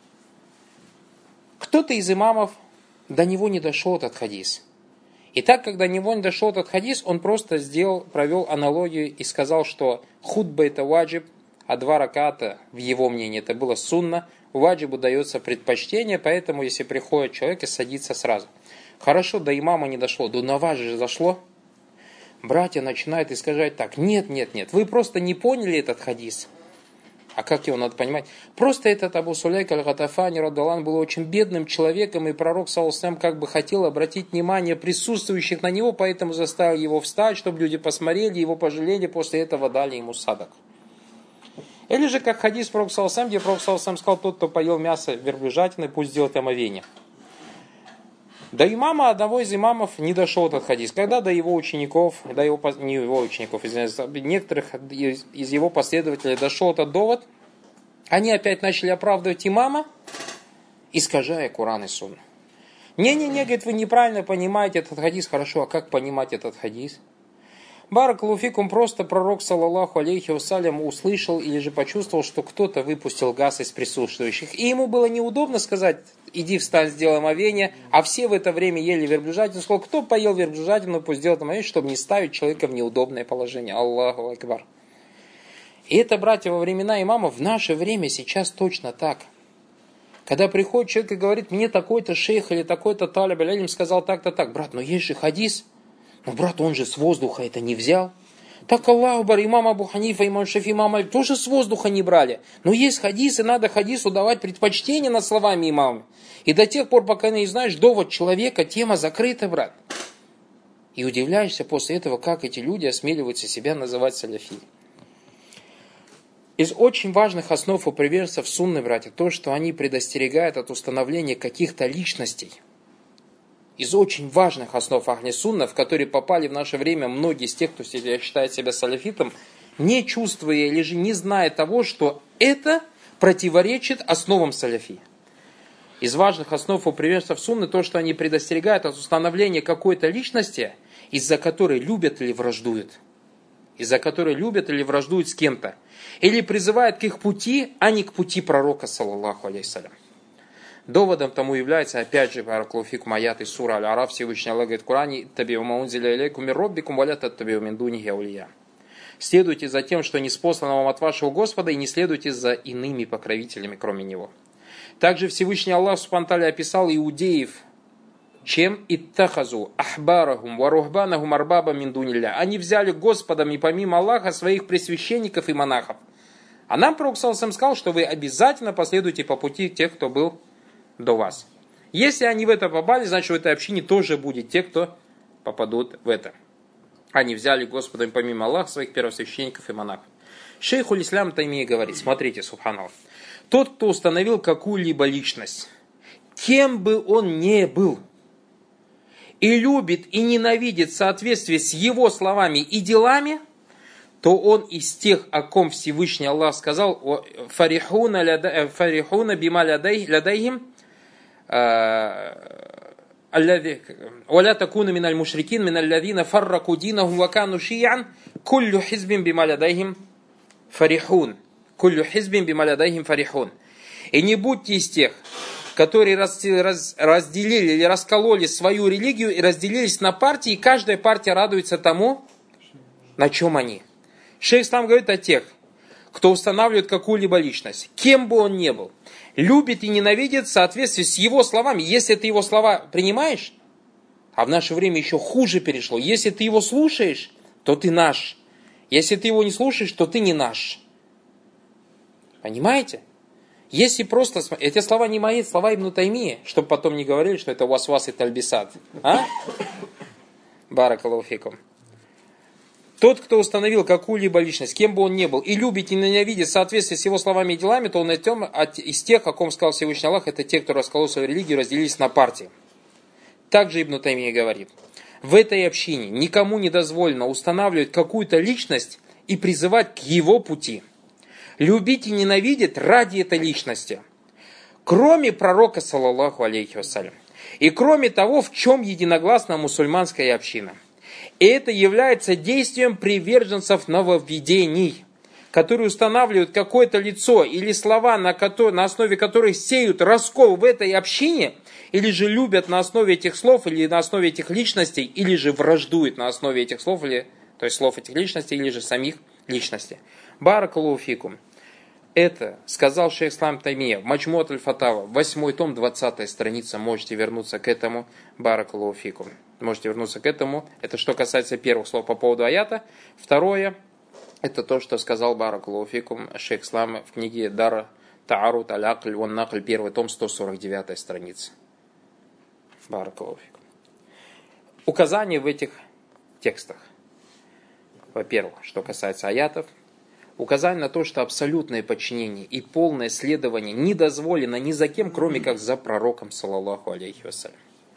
Кто-то из имамов, до него не дошел этот хадис. И так, как до него не дошел этот хадис, он просто сделал, провел аналогию и сказал, что хутба это ваджиб, а два раката, в его мнении, это было сунна. Ваджибу дается предпочтение, поэтому если приходит человек и садится сразу. Хорошо, до имама не дошло, до наважи же зашло. Братья начинают искажать так: нет, нет, нет, вы просто не поняли этот хадис. А как его надо понимать? Просто этот Абу Суляйк аль-Гатафани радаллаху был очень бедным человеком, и пророк саллаллаху алейхи ва саллям как бы хотел обратить внимание присутствующих на него, поэтому заставил его встать, чтобы люди посмотрели, его пожалели, после этого дали ему садак. Или же как хадис пророка саллаллаху алейхи ва саллям, где пророк саллаллаху алейхи ва саллям сказал: тот, кто поел мясо верблюжатины, пусть сделает омовение. До имама, одного из имамов, не дошел этот хадис. Когда до его учеников, до его, не его учеников, извиняюсь, некоторых из, из его последователей дошел этот довод, они опять начали оправдывать имама, искажая Коран и Сунну. Не-не-не, говорит, вы неправильно понимаете этот хадис. Хорошо, а как понимать этот хадис? Баракаллаху фикум, просто пророк, саллаллаху алейхи вассалям, услышал или же почувствовал, что кто-то выпустил газ из присутствующих. И ему было неудобно сказать: иди встань, сделай омовение, а все в это время ели верблюжатину. Он сказал: кто поел верблюжатину, пусть сделает омовение, чтобы не ставить человека в неудобное положение. Аллаху акбар. И это, братья, во времена имамов, в наше время сейчас точно так. Когда приходит человек и говорит: мне такой-то шейх или такой-то талиб аль-илм сказал так-то так. Брат, но есть же хадис. Но, брат, он же с воздуха это не взял. Так Аллаху бар, имам Абу Ханифа, имам Шафи, имам Малик тоже с воздуха не брали. Но есть хадисы, надо хадису давать предпочтение над словами имама. И до тех пор, пока не знаешь довод человека, тема закрыта, брат. И удивляешься после этого, как эти люди осмеливаются себя называть саляфи. Из очень важных основ у приверженцев сунны, братья, то, что они предостерегают от установления каких-то личностей. Из очень важных основ ахли сунна, в которые попали в наше время многие из тех, кто считает себя салафитом, не чувствуя или же не зная того, что это противоречит основам салафи. Из важных основ у приверженцев сунны то, что они предостерегают от установления какой-то личности, из-за которой любят или враждуют. Из-за которой любят или враждуют с кем-то. Или призывают к их пути, а не к пути пророка, саллаллаху алейхи ва саллям. Доводом тому является, опять же, баракаллаху фикум, аят из сура Аль-Араф, Всевышний Аллах говорит в Коране: «Табиу ма унзиля илейкум мир роббикум ва ля таттабиу мин дунихи аулия». Следуйте за тем, что ниспослано вам от вашего Господа, и не следуйте за иными покровителями, кроме Него. Также Всевышний Аллах субхану ва тааля описал иудеев, чем иттахазу ахбарахум ва рухбанахум арбаба мин дунилля. Они взяли Господом и помимо Аллаха своих пресвященников и монахов. А нам пророк саллаллаху алейхи ва саллям сказал, что вы обязательно последуйте по пути тех, кто был до вас. Если они в это попали, значит в этой общине тоже будет те, кто попадут в это. Они взяли Господом помимо Аллаха своих первосвященников и монахов. Шейх уль-Ислам Таймия говорит: смотрите, субханаллах, тот, кто установил какую-либо личность, кем бы он ни был, и любит и ненавидит в соответствии с его словами и делами, то он из тех, о ком Всевышний Аллах сказал: «Фарихуна бима лядайхим وَلَا تَكُونَ مِنَ الْمُشْرِكِينَ مِنَ الَّذِينَ فَرَّقُوا دِينَهُمْ وَكَانُوا شِيَعًا كُلُّ حِزْبٍ بِمَا لَدَيْهِمْ فَرِحُونَ كُلُّ حِزْبٍ بِمَا لَدَيْهِمْ فَرِحُونَ». И не будьте из тех, которые разделили или раскололи свою религию и разделились на партии, и каждая партия радуется тому, на чем они. Шейх Ислам говорит о тех, кто устанавливает какую-либо личность, кем бы он ни был, любит и ненавидит в соответствии с его словами. Если ты его слова принимаешь, а в наше время еще хуже перешло, если ты его слушаешь, то ты наш. Если ты его не слушаешь, то ты не наш. Понимаете? Если просто... Эти слова не мои, слова Ибн Таймии, чтобы потом не говорили, что это васвас и тальбисат. А? Баракаллаху фикум. Тот, кто установил какую-либо личность, кем бы он ни был, и любит и ненавидит в соответствии с его словами и делами, то он из тех, о ком сказал Всевышний Аллах, это те, кто расколол свою религию, разделились на партии. Также Ибн Таймия говорит, в этой общине никому не дозволено устанавливать какую-то личность и призывать к его пути. Любить и ненавидеть ради этой личности. Кроме пророка, саллаллаху алейхи вассалям. И кроме того, в чем единогласна мусульманская община. И это является действием приверженцев нововведений, которые устанавливают какое-то лицо или слова, на, которое, на основе которых сеют раскол в этой общине, или же любят на основе этих слов, или на основе этих личностей, или же враждуют на основе этих слов, или, то есть слов этих личностей, или же самих личностей. Баракаллаху фикум. Это сказал шейх Ислам Таймия в Маджмуат аль-Фатава, восьмой том, двадцатая страница. Можете вернуться к этому. Баракаллаху фикум. Можете вернуться к этому. Это что касается первых слов по поводу аята. Второе, это то, что сказал Баракаллаху фикум шейх Ислам в книге Дара Таарут аль-Акль ван Накль, первый том, сто сорок девятая страница. Баракаллаху фикум. Указания в этих текстах. Во-первых, что касается аятов, указание на то, что абсолютное подчинение и полное следование не дозволено ни за кем, кроме как за пророком, саллаллаху алейхи вассалям.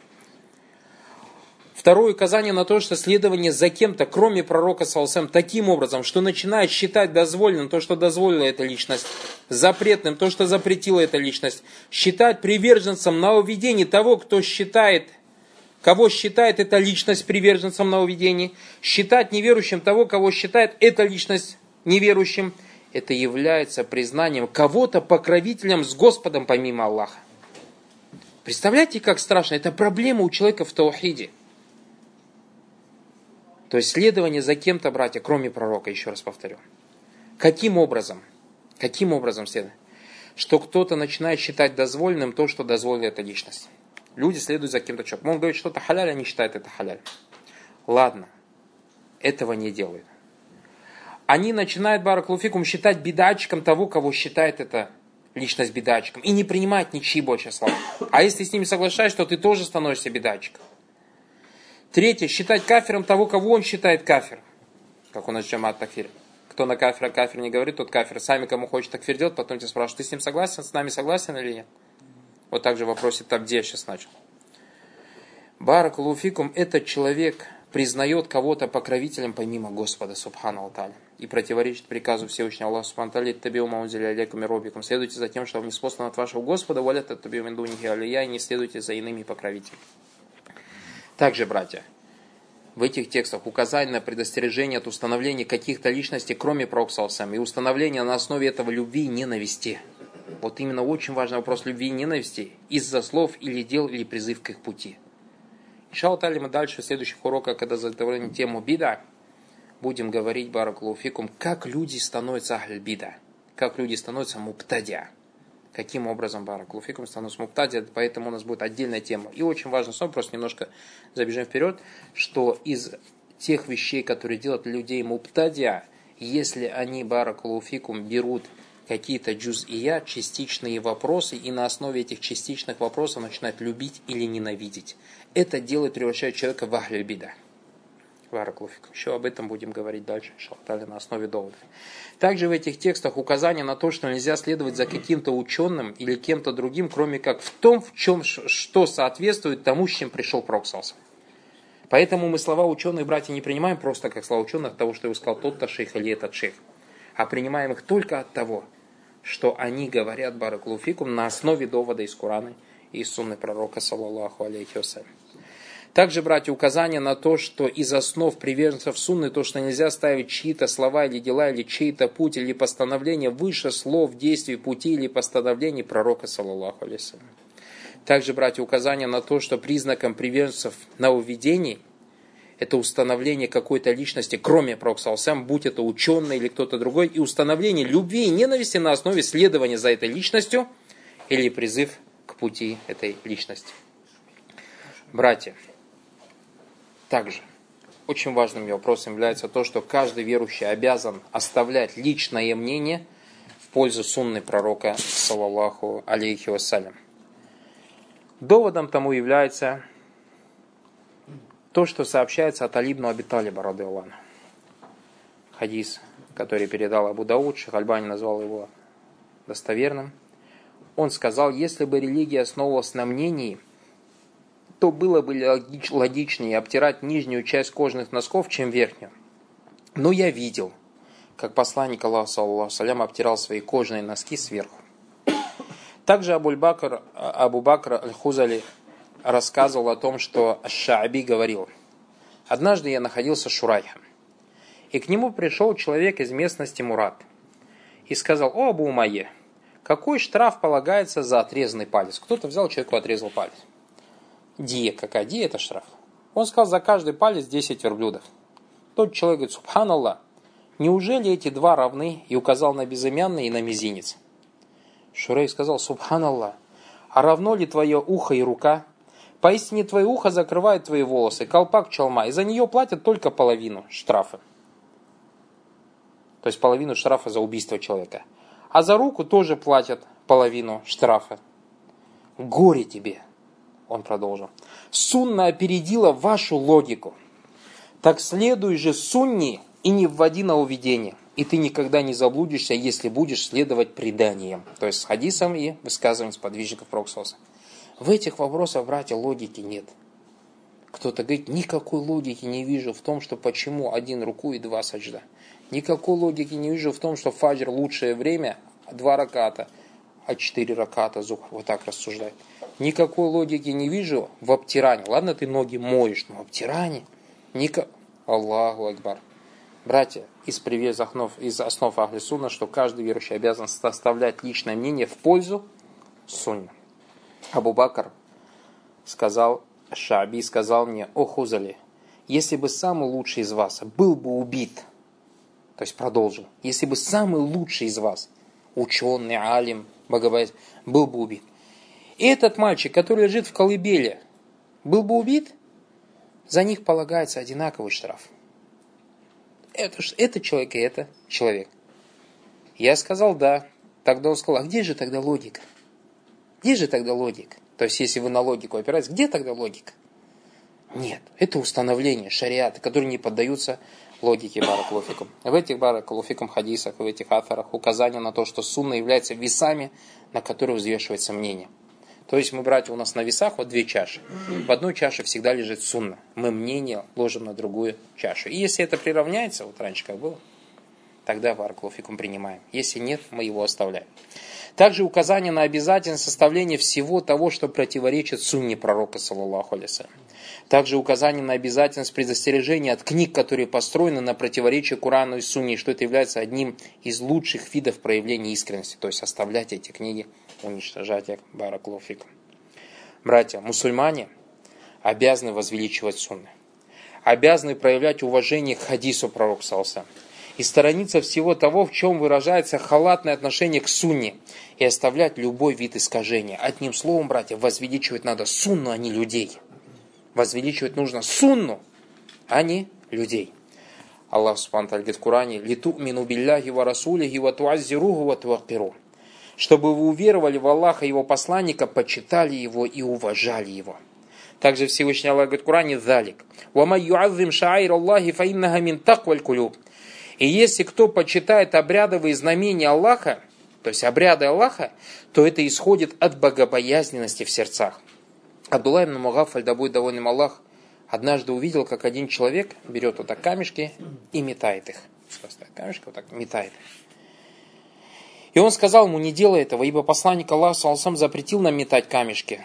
Второе указание на то, что следование за кем-то, кроме пророка, саллаллаху алейхи вассалям, таким образом, что начинает считать дозволенным то, что дозволила эта личность, запретным то, что запретила эта личность, считать приверженцем нововведений того, кто считает, кого считает эта личность приверженцем нововведений, считать неверующим того, кого считает эта личность неверующим, это является признанием кого-то покровителем с Господом помимо Аллаха. Представляете, как страшно? Это проблема у человека в таухиде. То есть следование за кем-то, братья, кроме пророка, еще раз повторю. Каким образом? Каким образом следовать? Что кто-то начинает считать дозволенным то, что дозволила эта личность. Люди следуют за кем-то человеком. Он говорит, что-то халяль, они считают это халяль. Ладно, этого не делают. Они начинают, баракаллаху фикум, считать бедатчиком того, кого считает эта личность бедатчиком. И не принимать ничьи больше слова. А если с ними соглашаешься, то ты тоже становишься бедатчиком. Третье. Считать кафиром того, кого он считает кафиром. Как у нас джамат такфир. Кто на кафира кафир не говорит, тот кафир. Сами кому хочет такфир делать, потом тебя спрашивают, ты с ним согласен, с нами согласен или нет? Вот так же в вопросе Табдия сейчас начал. Баракаллаху фикум, этот человек признает кого-то покровителем помимо Господа Субхану Тааля и противоречит приказу Всевышнего Аллаха Субхану Тааля: «Табиу маунзиля алейкум мир роббикум». Следуйте за тем, что вам неспослано от вашего Господа, «Валя таттабиу мин дунихи алия», и не следуйте за иными покровителями. Также, братья, в этих текстах указание на предостережение от установления каких-то личностей, кроме пророка саллаллаху алейхи ва саллям, и установление на основе этого любви и ненависти. Вот именно очень важный вопрос любви и ненависти из-за слов или дел, или призыв к их пути. Иншаллах тааля, мы дальше в следующих уроках, когда заговорим тему бида, будем говорить, баракаллаху фикум, как люди становятся ахль бида, как люди становятся муптадиа. Каким образом, баракаллаху фикум, становятся муптадиа, поэтому у нас будет отдельная тема. И очень важно, снова просто немножко забежим вперед, что из тех вещей, которые делают людей муптадиа, если они, баракаллаху фикум, берут какие-то джуз-ия, частичные вопросы, и на основе этих частичных вопросов начинают любить или ненавидеть. Это делает, превращает человека в ахль бида. Баракаллаху фикум. Еще об этом будем говорить дальше, иншаллах, на основе доводов. Также в этих текстах указание на то, что нельзя следовать за каким-то ученым или кем-то другим, кроме как в том, в чем, что соответствует тому, с чем пришел пророк саллаллаху алейхи ва саллям. Поэтому мы слова ученых, братья, не принимаем просто как слова ученых того, что сказал тот-то шейх или этот шейх, а принимаем их только от того, что они говорят, баракаллаху фикум, на основе довода из Корана и из сунны пророка, саллаллаху алейхи ва саллям. Также, братья, указание на то, что из основ приверженцев сунны, то, что нельзя ставить чьи-то слова или дела, или чей-то путь, или постановление выше слов, действий, пути или постановлений пророка, саллаллаху алейхи ва саллям. Также, братья, указание на то, что признаком приверженцев нововведений это установление какой-то личности, кроме пророка саллаллаху алейхи ва саллям, будь это ученый или кто-то другой, и установление любви и ненависти на основе следования за этой личностью или призыв к пути этой личности. Братья, также очень важным вопросом является то, что каждый верующий обязан оставлять личное мнение в пользу сунны пророка, саллаллаху алейхи вассалям. Доводом тому является то, что сообщается от Али ибн Аби Талиба, радиаллаху анху. Хадис, который передал Абу Дауд, Шейх Альбани назвал его достоверным. Он сказал, если бы религия основывалась на мнении, то было бы логич, логичнее обтирать нижнюю часть кожаных носков, чем верхнюю. Но я видел, как посланник Аллаха, саллаллаху алейхи ва саллям, обтирал свои кожаные носки сверху. Также Абу-Бакр, Абу Бакр аль-Хузали рассказывал о том, что Аш-Шааби говорил: однажды я находился с Шурайхом, и к нему пришел человек из местности Мурат и сказал: о, Абу Умайя, какой штраф полагается за отрезанный палец? Кто-то взял, человеку отрезал палец. Дия, какая дия, это штраф? Он сказал: за каждый палец десять верблюдов. Тот человек говорит: субханаллах, неужели эти два равны? И указал на безымянный и на мизинец. Шурайх сказал: субханаллах, а равно ли твое ухо и рука? Поистине твое ухо закрывает твои волосы, колпак чалма, и за нее платят только половину штрафа. То есть половину штрафа за убийство человека. А за руку тоже платят половину штрафа. Горе тебе, он продолжил. Сунна опередила вашу логику. Так следуй же сунне и не вводи нововведение. И ты никогда не заблудишься, если будешь следовать преданиям. То есть с хадисом и высказыванием сподвижников пророка саллаллаху алейхи ва саллям. В этих вопросах, братья, логики нет. Кто-то говорит: никакой логики не вижу в том, что почему один руку и два саджда. Никакой логики не вижу в том, что фаджр лучшее время, два раката, а четыре раката зухр. Вот так рассуждает. Никакой логики не вижу в обтирании. Ладно, ты ноги моешь, но в обтирании. Ника... Аллаху Акбар. Братья, из, из основ, из основ Ахли Сунна, что каждый верующий обязан составлять личное мнение в пользу сунны. Абу Бакр сказал, Шааби сказал мне: о Хузали, если бы самый лучший из вас был бы убит, то есть продолжил, если бы самый лучший из вас, ученый, алим, богобоязнь, был бы убит, и этот мальчик, который лежит в колыбели, был бы убит, за них полагается одинаковый штраф. Это, это человек и это человек. Я сказал: да. Тогда он сказал: а где же тогда логика? Где же тогда логика? То есть, если вы на логику опираетесь, где тогда логика? Нет, это установление шариата, которые не поддаются логике баракалуфикум. В этих баракалуфикум хадисах, в этих афарах указание на то, что сунна является весами, на которые взвешивается мнение. То есть мы, братья, у нас на весах вот две чаши. В одной чаше всегда лежит сунна. Мы мнение ложим на другую чашу. И если это приравняется, вот раньше как было, тогда баракалуфикум принимаем. Если нет, мы его оставляем. Также указание на обязательное составление всего того, что противоречит сунне пророка, саллаллаху алейхи ва саллям. Также указание на обязательность предостережения от книг, которые построены на противоречии Корану и Сунне, что это является одним из лучших видов проявления искренности. То есть оставлять эти книги, уничтожать их, баракалуфикум. Братья, мусульмане обязаны возвеличивать сунны, обязаны проявлять уважение к хадису пророка, саллаллаху алейхи ва саллям, и сторониться всего того, в чем выражается халатное отношение к сунне, и оставлять любой вид искажения. Одним словом, братья, возвеличивать надо сунну, а не людей. Возвеличивать нужно сунну, а не людей. Аллах субхану ва тааля говорит в Коране: «Литу'мину билляхи ва расулихи ва туаззируху ва туаккиру». Чтобы вы уверовали в Аллаха и Его посланника, почитали Его и уважали Его. Также Всевышний Аллах говорит в Коране: «Залик. Ва май ю'аззим ша'аир Аллахи фа иннаха мин такваль кулюб». И если кто почитает обрядовые знамения Аллаха, то есть обряды Аллаха, то это исходит от богобоязненности в сердцах. Абдулла ибн Мугаффаль, да будет доволен им Аллах, однажды увидел, как один человек берет вот так камешки и метает их. Камешки вот так метает их. И он сказал ему: не делай этого, ибо посланник Аллаха, саллаллаху алейхи ва саллям, запретил нам метать камешки.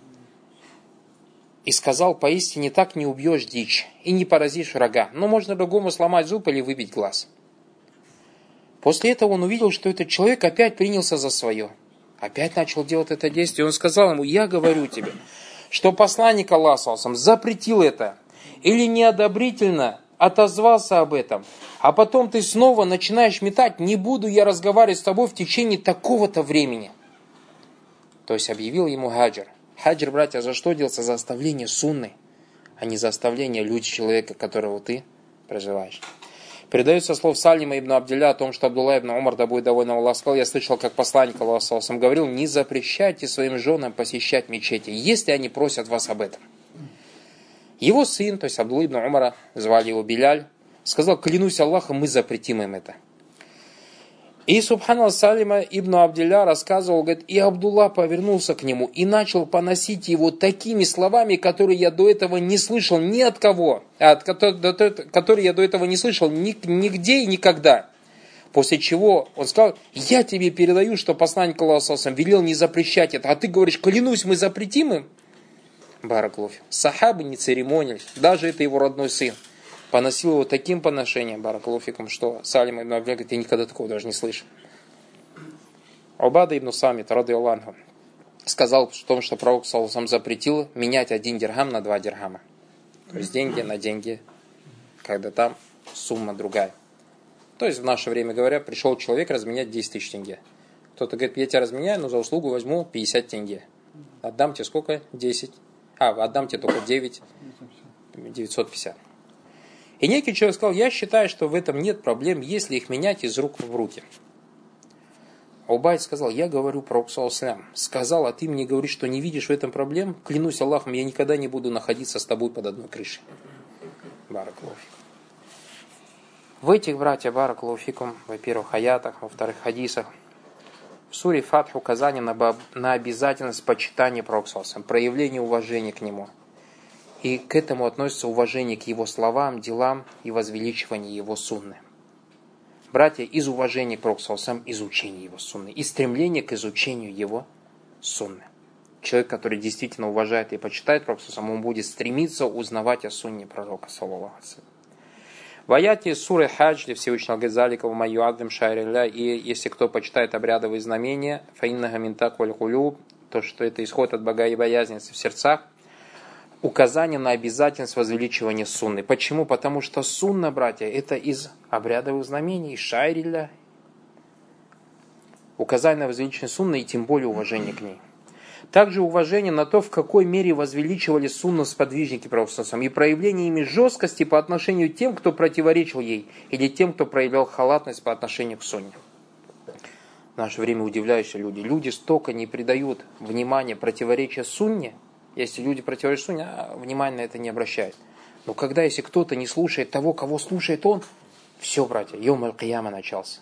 И сказал: поистине так не убьешь дичь и не поразишь врага, но можно другому сломать зуб или выбить глаз. После этого он увидел, что этот человек опять принялся за свое. Опять начал делать это действие. Он сказал ему, я говорю тебе, что посланник Аллаха запретил это или неодобрительно отозвался об этом, а потом ты снова начинаешь метать, не буду я разговаривать с тобой в течение такого-то времени. То есть объявил ему хаджр. Хаджр, братья, за что делался? За оставление сунны, а не за оставление люди человека, которого ты проживаешь. Передается слов Салима ибн Абдилля о том, что Абдулла ибн Умар, да будет довольно Аллах, сказал, я слышал, как посланник Аллаха говорил, не запрещайте своим женам посещать мечети, если они просят вас об этом. Его сын, то есть Абдулла ибн Умара, звали его Биляль, сказал, клянусь Аллахом, мы запретим им это. И субханаллах Салима ибн Абдилля рассказывал, говорит, и Абдулла повернулся к нему и начал поносить его такими словами, которые я до этого не слышал ни от кого, от, которые я до этого не слышал ни, нигде и никогда. После чего он сказал, я тебе передаю, что посланник Аллаха велел не запрещать это, а ты говоришь, клянусь, мы запретим им. Баракаллаху. Сахабы не церемонились, даже это его родной сын. Поносил его таким поношением, баракаллаху, что Салим ибн Абдилля говорит, я никогда такого даже не слышал. Убада ибн Самит, радийаллаху анху, сказал в том, что пророк саллаллаху запретил менять один дирхам на два дирхама. То есть деньги на деньги, когда там сумма другая. То есть в наше время говоря, пришел человек разменять десять тысяч тенге. Кто-то говорит, я тебя разменяю, но за услугу возьму пятьдесят тенге. Отдам тебе сколько? десять. А, отдам тебе только девять. девятьсот пятьдесят. И некий человек сказал, я считаю, что в этом нет проблем, если их менять из рук в руки. Убайд сказал, я говорю пророку саллаллаху, сказал, а ты мне говоришь, что не видишь в этом проблем? Клянусь Аллахом, я никогда не буду находиться с тобой под одной крышей. Баракаллаху фикум. В этих, братья, баракаллаху фикум, во-первых, аятах, во-вторых, хадисах, в суре Фатх указание на, на обязательность почитания пророка саллаллаху, проявление уважения к нему. И к этому относится уважение к его словам, делам и возвеличивание его сунны. Братья, из уважения к пророку саллаллаху изучение его сунны и стремление к изучению его сунны. Человек, который действительно уважает и почитает пророка саллаллаху, он будет стремиться узнавать о сунне пророка саллаллаху. В аяте суры Хадж, где Всевышний говорит, заликова маю аддам шайрилля, и если кто почитает обрядовые знамения, фаиннага мин такваль кулюб, то, что это исход от богобоязненности в сердцах, указание на обязательность возвеличивания сунны. Почему? Потому что сунна, братья, это из обрядовых знамений, шайрилля. Указание на возвеличивание сунны и тем более уважение к ней. Также уважение на то, в какой мере возвеличивали сунну сподвижники пророка и проявление ими жесткости по отношению к тем, кто противоречил ей, или тем, кто проявлял халатность по отношению к сунне. В наше время удивляющие люди. Люди столько не придают внимания противоречия сунне. Если люди противоречат сунне, а внимания на это не обращают. Но когда, если кто-то не слушает того, кого слушает он, все, братья, йом аль-кияма начался.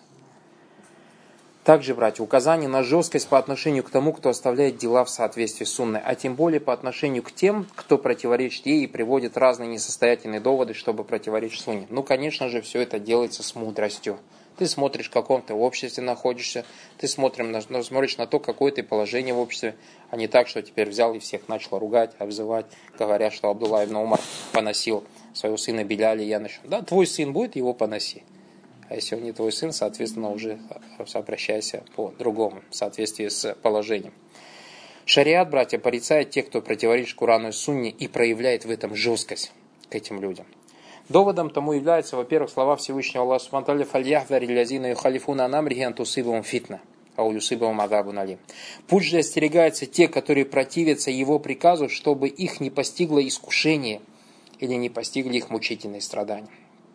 Также, братья, указание на жесткость по отношению к тому, кто оставляет дела в соответствии с сунной, а тем более по отношению к тем, кто противоречит ей и приводит разные несостоятельные доводы, чтобы противоречить сунне. Ну, конечно же, все это делается с мудростью. Ты смотришь, в каком ты обществе находишься, ты смотришь на, смотришь на то, какое ты положение в обществе, а не так, что теперь взял и всех начал ругать, обзывать, говоря, что Абдулла ибн Умар поносил своего сына Биляля, и я начал. Да, твой сын будет, его поноси. А если он не твой сын, соответственно, уже обращайся по-другому, в соответствии с положением. Шариат, братья, порицает тех, кто противоречит Корану и Сунне и проявляет в этом жесткость к этим людям. Доводом тому являются, во-первых, слова Всевышнего Аллаха субхану ва тааля «Фальяхдари лязина юхалифуна ан амрихи ан тусибахум фитна, ау юсибахум азабун алим». Пусть же остерегаются те, которые противятся его приказу, чтобы их не постигло искушение или не постигли их мучительные страдания.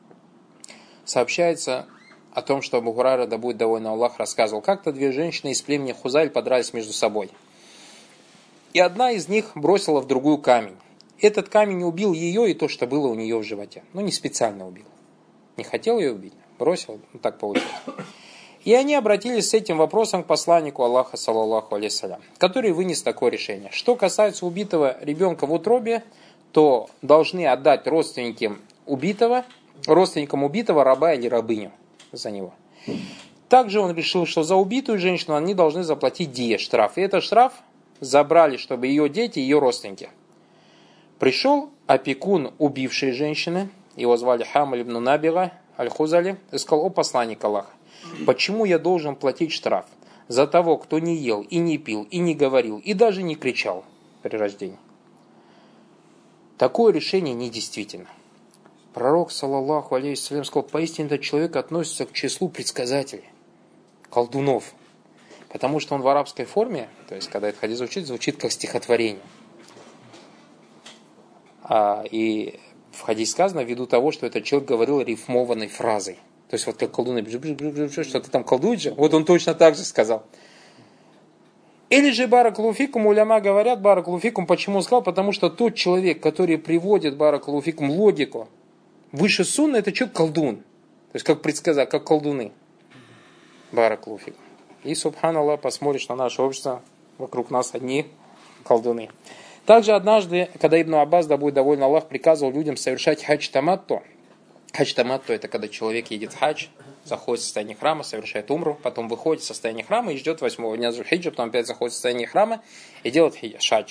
Сообщается о том, что Абу Хурайра, да будет доволен Аллах, рассказывал, как-то две женщины из племени Хузайль подрались между собой. И одна из них бросила в другую камень. Этот камень убил ее и то, что было у нее в животе. Ну, не специально убил. Не хотел ее убить, бросил, ну, так получилось. И они обратились с этим вопросом к посланнику Аллаха, саллаллаху алейхиссалям, который вынес такое решение. Что касается убитого ребенка в утробе, то должны отдать родственникам убитого, родственникам убитого раба или рабыню за него. Также он решил, что за убитую женщину они должны заплатить дия, штраф. И этот штраф забрали, чтобы ее дети, ее родственники. Пришел опекун убившей женщины, его звали Хамаль ибн Набига аль-Хузали, и сказал: о посланник Аллаха, почему я должен платить штраф? за того, кто не ел и не пил, и не говорил, и даже не кричал при рождении. Такое решение недействительно. Пророк, саллаллаху алейхи ва саллям, сказал, поистине этот человек относится к числу предсказателей, колдунов. Потому что он в арабской форме, то есть когда этот хадис звучит, звучит как стихотворение. А, и в хадисе сказано, ввиду того, что этот человек говорил рифмованной фразой. То есть вот как колдуны, что-то там колдует же, вот он точно так же сказал. Или же баракалуфикум, уляма говорят баракалуфикум, почему он сказал? Потому что тот человек, который приводит баракалуфикум логику выше сунны, это человек колдун. То есть как предсказать, как колдуны. Баракалуфикум. И, субханаллах, посмотришь на наше общество, вокруг нас одни колдуны. Также однажды, когда Ибн Аббас, да будет доволен Аллах, приказывал людям совершать хадж таматто. Хадж таматто — это когда человек едет в хадж, заходит в состояние храма, совершает умру, потом выходит в состояние храма и ждет восьмого дня Зуль-хиджа, потом опять заходит в состояние храма и делает хадж.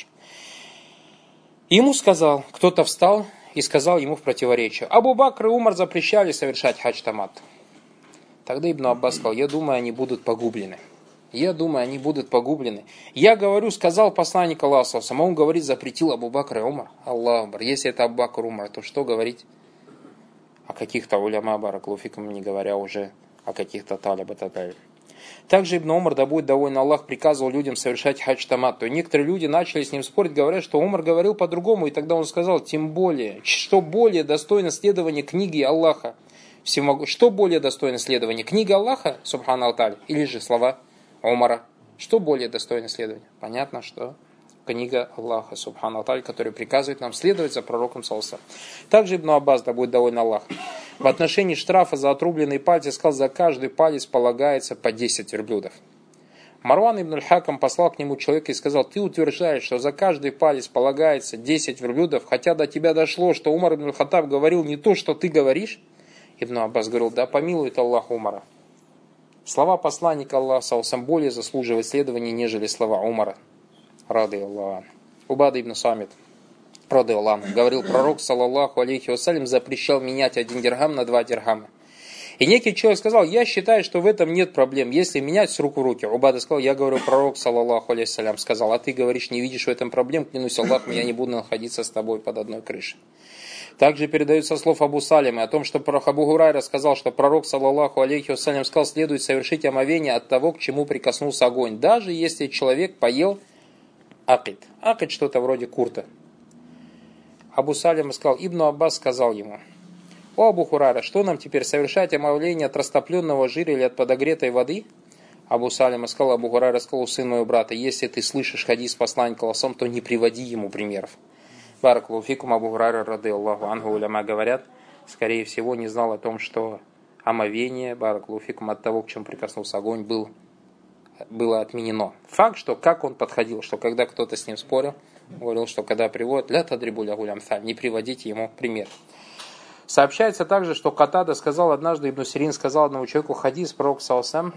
Ему сказал, кто-то встал и сказал ему в противоречие: Абу Бакр и Умар запрещали совершать хадж таматто. Тогда Ибн Аббас сказал: я думаю, они будут погублены. Я думаю, они будут погублены. Я говорю, сказал посланник Аллаха, а он говорит, запретил Абу Бакр и Умар. Аллах Акбар. Если это Абу Бакр и Умар, то что говорить о каких-то уляма баракалуфикум, не говоря уже о каких-то талиб и так. Также Ибн Умар, да будет доволен Аллах, приказывал людям совершать хадж таматто. Некоторые люди начали с ним спорить, говоря, что Умар говорил по-другому, и тогда он сказал, тем более, что более достойно следования книги Аллаха. Всемогу... Что более достойно следования? Книга Аллаха, субхана Алталь, или же слова Умара? Что более достойно следования? Понятно, что книга Аллаха, субхана Алталь, которая приказывает нам следовать за пророком саллаллаху. Также Ибн Аббас, да будет доволен Аллах, в отношении штрафа за отрубленные пальцы сказал, за каждый палец полагается по десять верблюдов. Марван ибн аль-Хакам послал к нему человека и сказал: ты утверждаешь, что за каждый палец полагается десять верблюдов, хотя до тебя дошло, что Умар ибн аль-Хаттаб говорил не то, что ты говоришь? Ибн Аббас говорил: да помилует Аллах Умара. Слова посланника Аллаха саллаллаху более заслуживают следования, нежели слова Умара. Рады Аллах. Убада ибн Самит, рады Аллах, говорил, пророк, саллаллаху алейхи вассалям, запрещал менять один дирхам на два дирхама. И некий человек сказал: я считаю, что в этом нет проблем, если менять с рук в руки. Убада сказал: я говорю, пророк, саллаллаху алейхи вассалям, сказал, а ты говоришь, не видишь в этом проблем, клянусь Аллахом, я не буду находиться с тобой под одной крышей. Также передается слов Абу Салима о том, что Абу Гурайра сказал, что пророк, саллаллаху алейхи вассалям, сказал, следует совершить омовение от того, к чему прикоснулся огонь, даже если человек поел акид. Акид что-то вроде курта. Абу Салима сказал, Ибн Аббас сказал ему: о Абу Гурайра, что нам теперь, совершать омовение от растопленного жира или от подогретой воды? Абу Салима сказал, Абу Гурайра сказал, сын моего брата, если ты слышишь хадис посланника Аллаха, то не приводи ему примеров. Баракаллаху фикум. Абу Гурайра, рады Аллаху анху, уляма говорят, скорее всего, не знал о том, что омовение, баракаллаху фикум, от того, к чему прикоснулся огонь, был, было отменено. Факт, что как он подходил, что когда кто-то с ним спорил, говорил, что когда приводят, ля тадрибу лягу лямсаль, не приводите ему пример. Сообщается также, что Катада сказал однажды, Ибн Сирин сказал одному человеку хадис, пророк саллаллаху,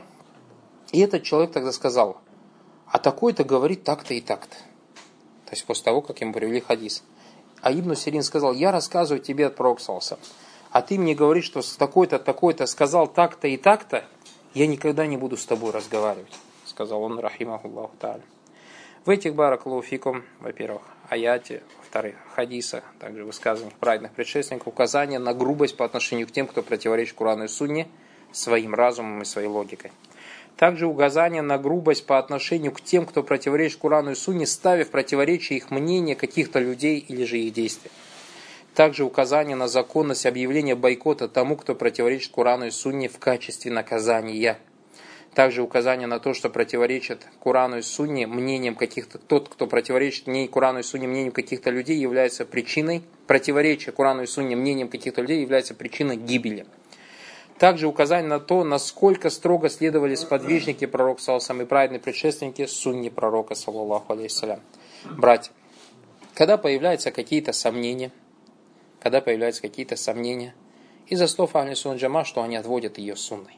и этот человек тогда сказал: а такой-то говорит так-то и так-то. То есть после того, как ему привели хадис. А Ибн Сирин сказал: я рассказываю тебе от пророка саллаллаху, а ты мне говоришь, что такой-то, такой-то сказал так-то и так-то, я никогда не буду с тобой разговаривать. Сказал он, рахимахуллаху та'аля. В этих баракаллаху фикум, во-первых, аяте, во-вторых, хадиса, также высказываниях праведных предшественников, указание на грубость по отношению к тем, кто противоречит Курану и Сунне своим разумом и своей логикой. Также указание на грубость по отношению к тем, кто противоречит Курану и Сунне, ставя в противоречие их мнение каких-то людей или же их действий. Также указание на законность объявления бойкота тому, кто противоречит Курану и Сунне в качестве наказания. Также указание на то, что противоречит Курану и Сунне мнением каких-то, тот, кто противоречит мнению Курану и Сунне мнением каких-то людей, является причиной, противоречие Курану и Сунне мнением каких-то людей является причиной гибели. Также указание на то, насколько строго следовали сподвижники пророка саллаллаху и праведные предшественники сунне пророка саллаллаху алейхи ва саллям. Братья, когда появляются какие-то сомнения, когда появляются какие-то сомнения, из-за слов ахли сунна джама, что они отводят ее сунной.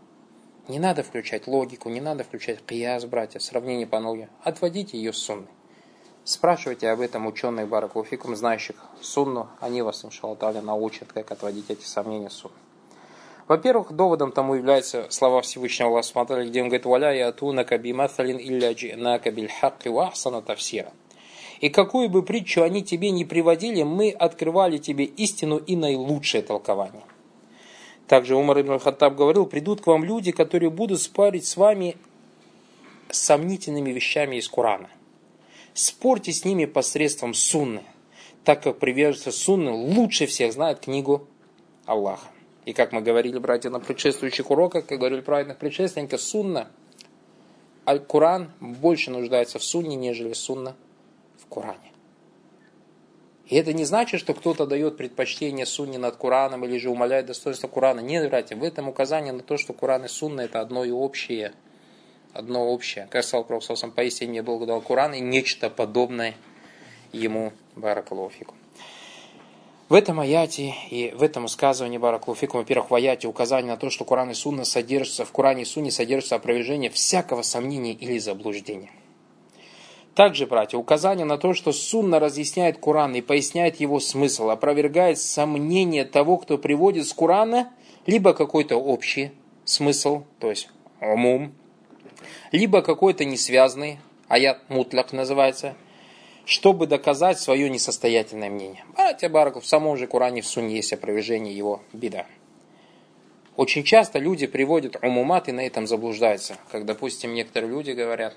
Не надо включать логику, не надо включать кияс, братья, сравнение по аналогии. Отводите ее сунной. Спрашивайте об этом ученых баракаллаху фикум, знающих сунну, они вас, иншаллах та'аля, научат, как отводить эти сомнения сунной. Во-первых, доводом тому являются слова Всевышнего Аллаха Субхану ва Тааля, где он говорит: «Валя ятунака биматалин илля джи'нака бильхакки ва ахсана тафсира». И какую бы притчу они тебе не приводили, мы открывали тебе истину и наилучшее толкование. Также Умар ибн Хаттаб говорил: придут к вам люди, которые будут спорить с вами с сомнительными вещами из Корана. Спорьте с ними посредством сунны, так как приверженцы сунны лучше всех знают книгу Аллаха. И как мы говорили, братья, на предшествующих уроках, как говорили праведных предшественников, сунна, Аль-Куран больше нуждается в сунне, нежели сунна в Коране. И это не значит, что кто-то дает предпочтение сунне над Кораном или же умаляет достоинство Корана. Нет, братья, в этом указание на то, что Коран и сунна это одно и общее. Одно общее. Как сказал Пророк саллаллаху алейхи ва саллям, поистине мне Бог дал Коран и нечто подобное ему. Баракаллаху фикум. В этом аяте и в этом высказывании, баракаллаху фикум, во-первых, в аяте указание на то, что Коран и Сунна содержатся, в Коране и Сунне содержится опровержение всякого сомнения или заблуждения. Также, братья, указание на то, что Сунна разъясняет Коран и поясняет его смысл, опровергает сомнение того, кто приводит с Корана либо какой-то общий смысл, то есть умум, либо какой-то несвязанный, аят мутляк называется, чтобы доказать свое несостоятельное мнение. Братья баракаллаху, в самом же Коране в Сунне есть опровержение его бида. Очень часто люди приводят умумат и на этом заблуждаются. Как, допустим, некоторые люди говорят,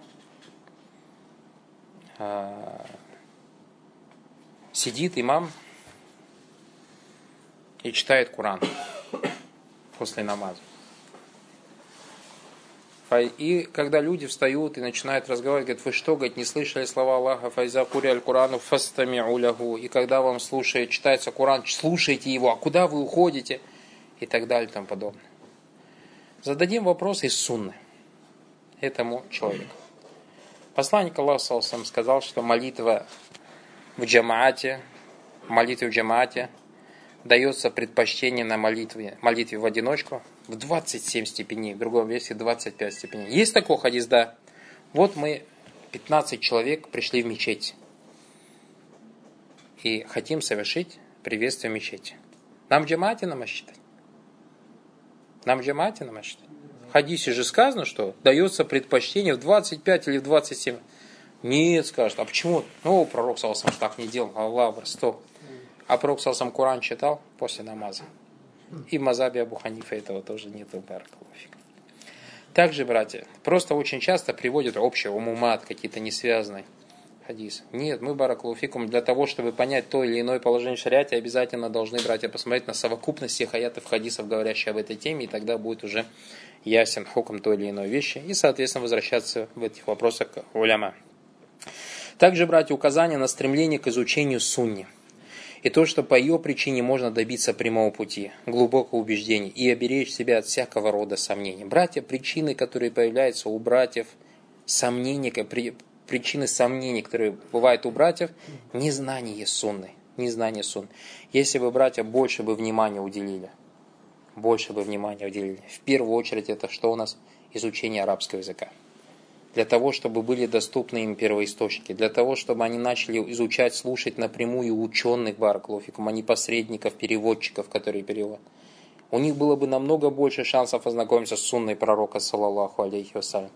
э, сидит имам и читает Коран после намаза. И когда люди встают и начинают разговаривать, говорят: вы что, говорит, не слышали слова Аллаха, файза кури аль-Курану фастами'у лаху, и когда вам слушает, читается Коран, слушайте его, а куда вы уходите? И так далее и тому подобное. Зададим вопрос из сунны этому человеку. Посланник Аллаха саллаллаху алейхи ва саллям сказал, что молитва в джамаате, молитве в джамаате дается предпочтение на молитве, молитве в одиночку в двадцать семь степеней, в другом версии двадцать пять степеней. Есть такой хадис, да? Вот мы, пятнадцать человек, пришли в мечеть и хотим совершить приветствие в мечети. Нам в джамаате намаз читать? Нам в джамаате намаз читать? В хадисе же сказано, что дается предпочтение в двадцать пять или в двадцать семь. Нет, скажут, а почему? Ну, пророк саллаллаху алейхи ва саллям так не делал, Аллах простой. А пророк саллаллаху алейхи ва саллям Коран читал после намаза. И в мазхабе Абу Ханифа этого тоже нету. Также, братья, просто очень часто приводят общий умумат, какие-то несвязанные хадисы. Нет, мы, баракаллаху фикум, для того, чтобы понять то или иное положение в шариате, обязательно должны, братья, посмотреть на совокупность всех аятов, хадисов, говорящих об этой теме, и тогда будет уже ясен хукм той или иной вещи, и, соответственно, возвращаться в этих вопросах к уляма. Также, братья, указание на стремление к изучению сунни. И то, что по ее причине можно добиться прямого пути, глубокого убеждения и оберечь себя от всякого рода сомнений. Братья, причины, которые появляются у братьев, сомнения, при, причины сомнений, которые бывают у братьев, незнание сунны. Незнание сунны. Если бы братья больше бы внимания уделили, больше бы внимания уделили, в первую очередь это что у нас? Изучение арабского языка. Для того, чтобы были доступны им первоисточники, для того, чтобы они начали изучать, слушать напрямую ученых, баракаллаху фикум, а не посредников, переводчиков, которые переводят. У них было бы намного больше шансов ознакомиться с сунной пророка, саллаллаху алейхи ва саллям.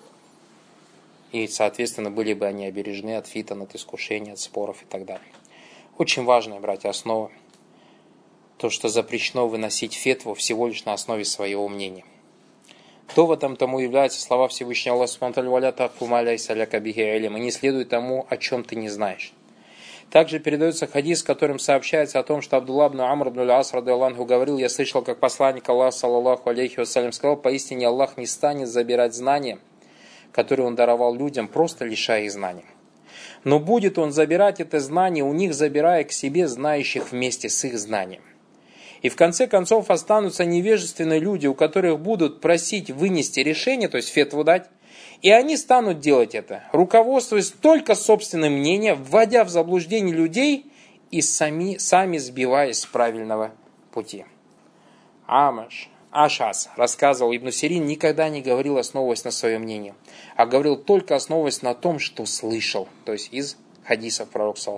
И, соответственно, были бы они обережены от фитан, от искушений, от споров и так далее. Очень важная, братья, основа. То, что запрещено выносить фетву всего лишь на основе своего мнения. Доводом тому являются слова Всевышнего Аллаха субхану ва тааля: «Валя тафу ма лайса лака бихи илм», и не следуй тому, о чем ты не знаешь. Также передается хадис, в котором сообщается о том, что Абдулла ибн Амр ибн аль-Ас радиаллаху анху говорил: я слышал, как посланник Аллаха саллаллаху алейхи ва саллям сказал: поистине Аллах не станет забирать знания, которые Он даровал людям, просто лишая их знаний. Но будет Он забирать это знание у них, забирая к себе знающих вместе с их знанием. И в конце концов останутся невежественные люди, у которых будут просить вынести решение, то есть фетву дать, и они станут делать это, руководствуясь только собственным мнением, вводя в заблуждение людей и сами, сами сбиваясь с правильного пути. Амаш, Ашас, рассказывал Ибн Сирин, никогда не говорил, основываясь на своем мнении, а говорил только основываясь на том, что слышал, то есть из хадисов пророка саллаллаху алейхи ва саллям.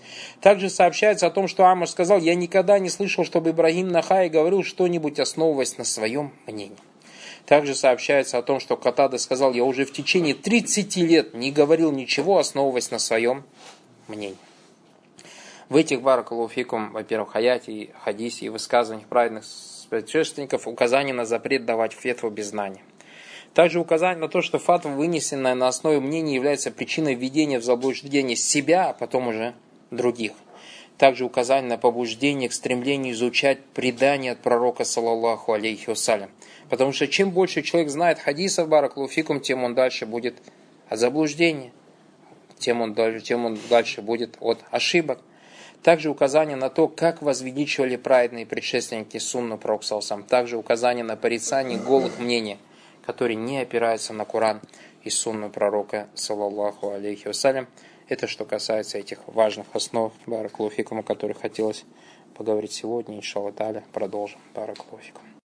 Также сообщается о том, что Амаш сказал: «Я никогда не слышал, чтобы Ибрагим Нахай говорил что-нибудь, основываясь на своем мнении». Также сообщается о том, что Катада сказал: «Я уже в течение тридцати лет не говорил ничего, основываясь на своем мнении». В этих баракаллаху фикум, во-первых, аяте и хадисе и высказываниях праведных предшественников указание на запрет давать фетву без знания. Также указание на то, что фатва, вынесенная на основе мнений, является причиной введения в заблуждение себя, а потом уже других. Также указание на побуждение к стремлению изучать предания от пророка, саллаллаху алейхи вассалям. Потому что чем больше человек знает хадисов, баракаллаху фикум, тем он дальше будет от заблуждения, тем он дальше, тем он дальше будет от ошибок. Также указание на то, как возвеличивали праведные предшественники сунну пророка саллаллаху алейхи вассалям. Также указание на порицание голых мнений, которые не опираются на Коран и сунну пророка, саллаллаху алейхи вассалям. Это что касается этих важных основ, баракаллаху фикум, о которых хотелось поговорить сегодня. Иншаллах та'аля продолжим. Баракаллаху фикум.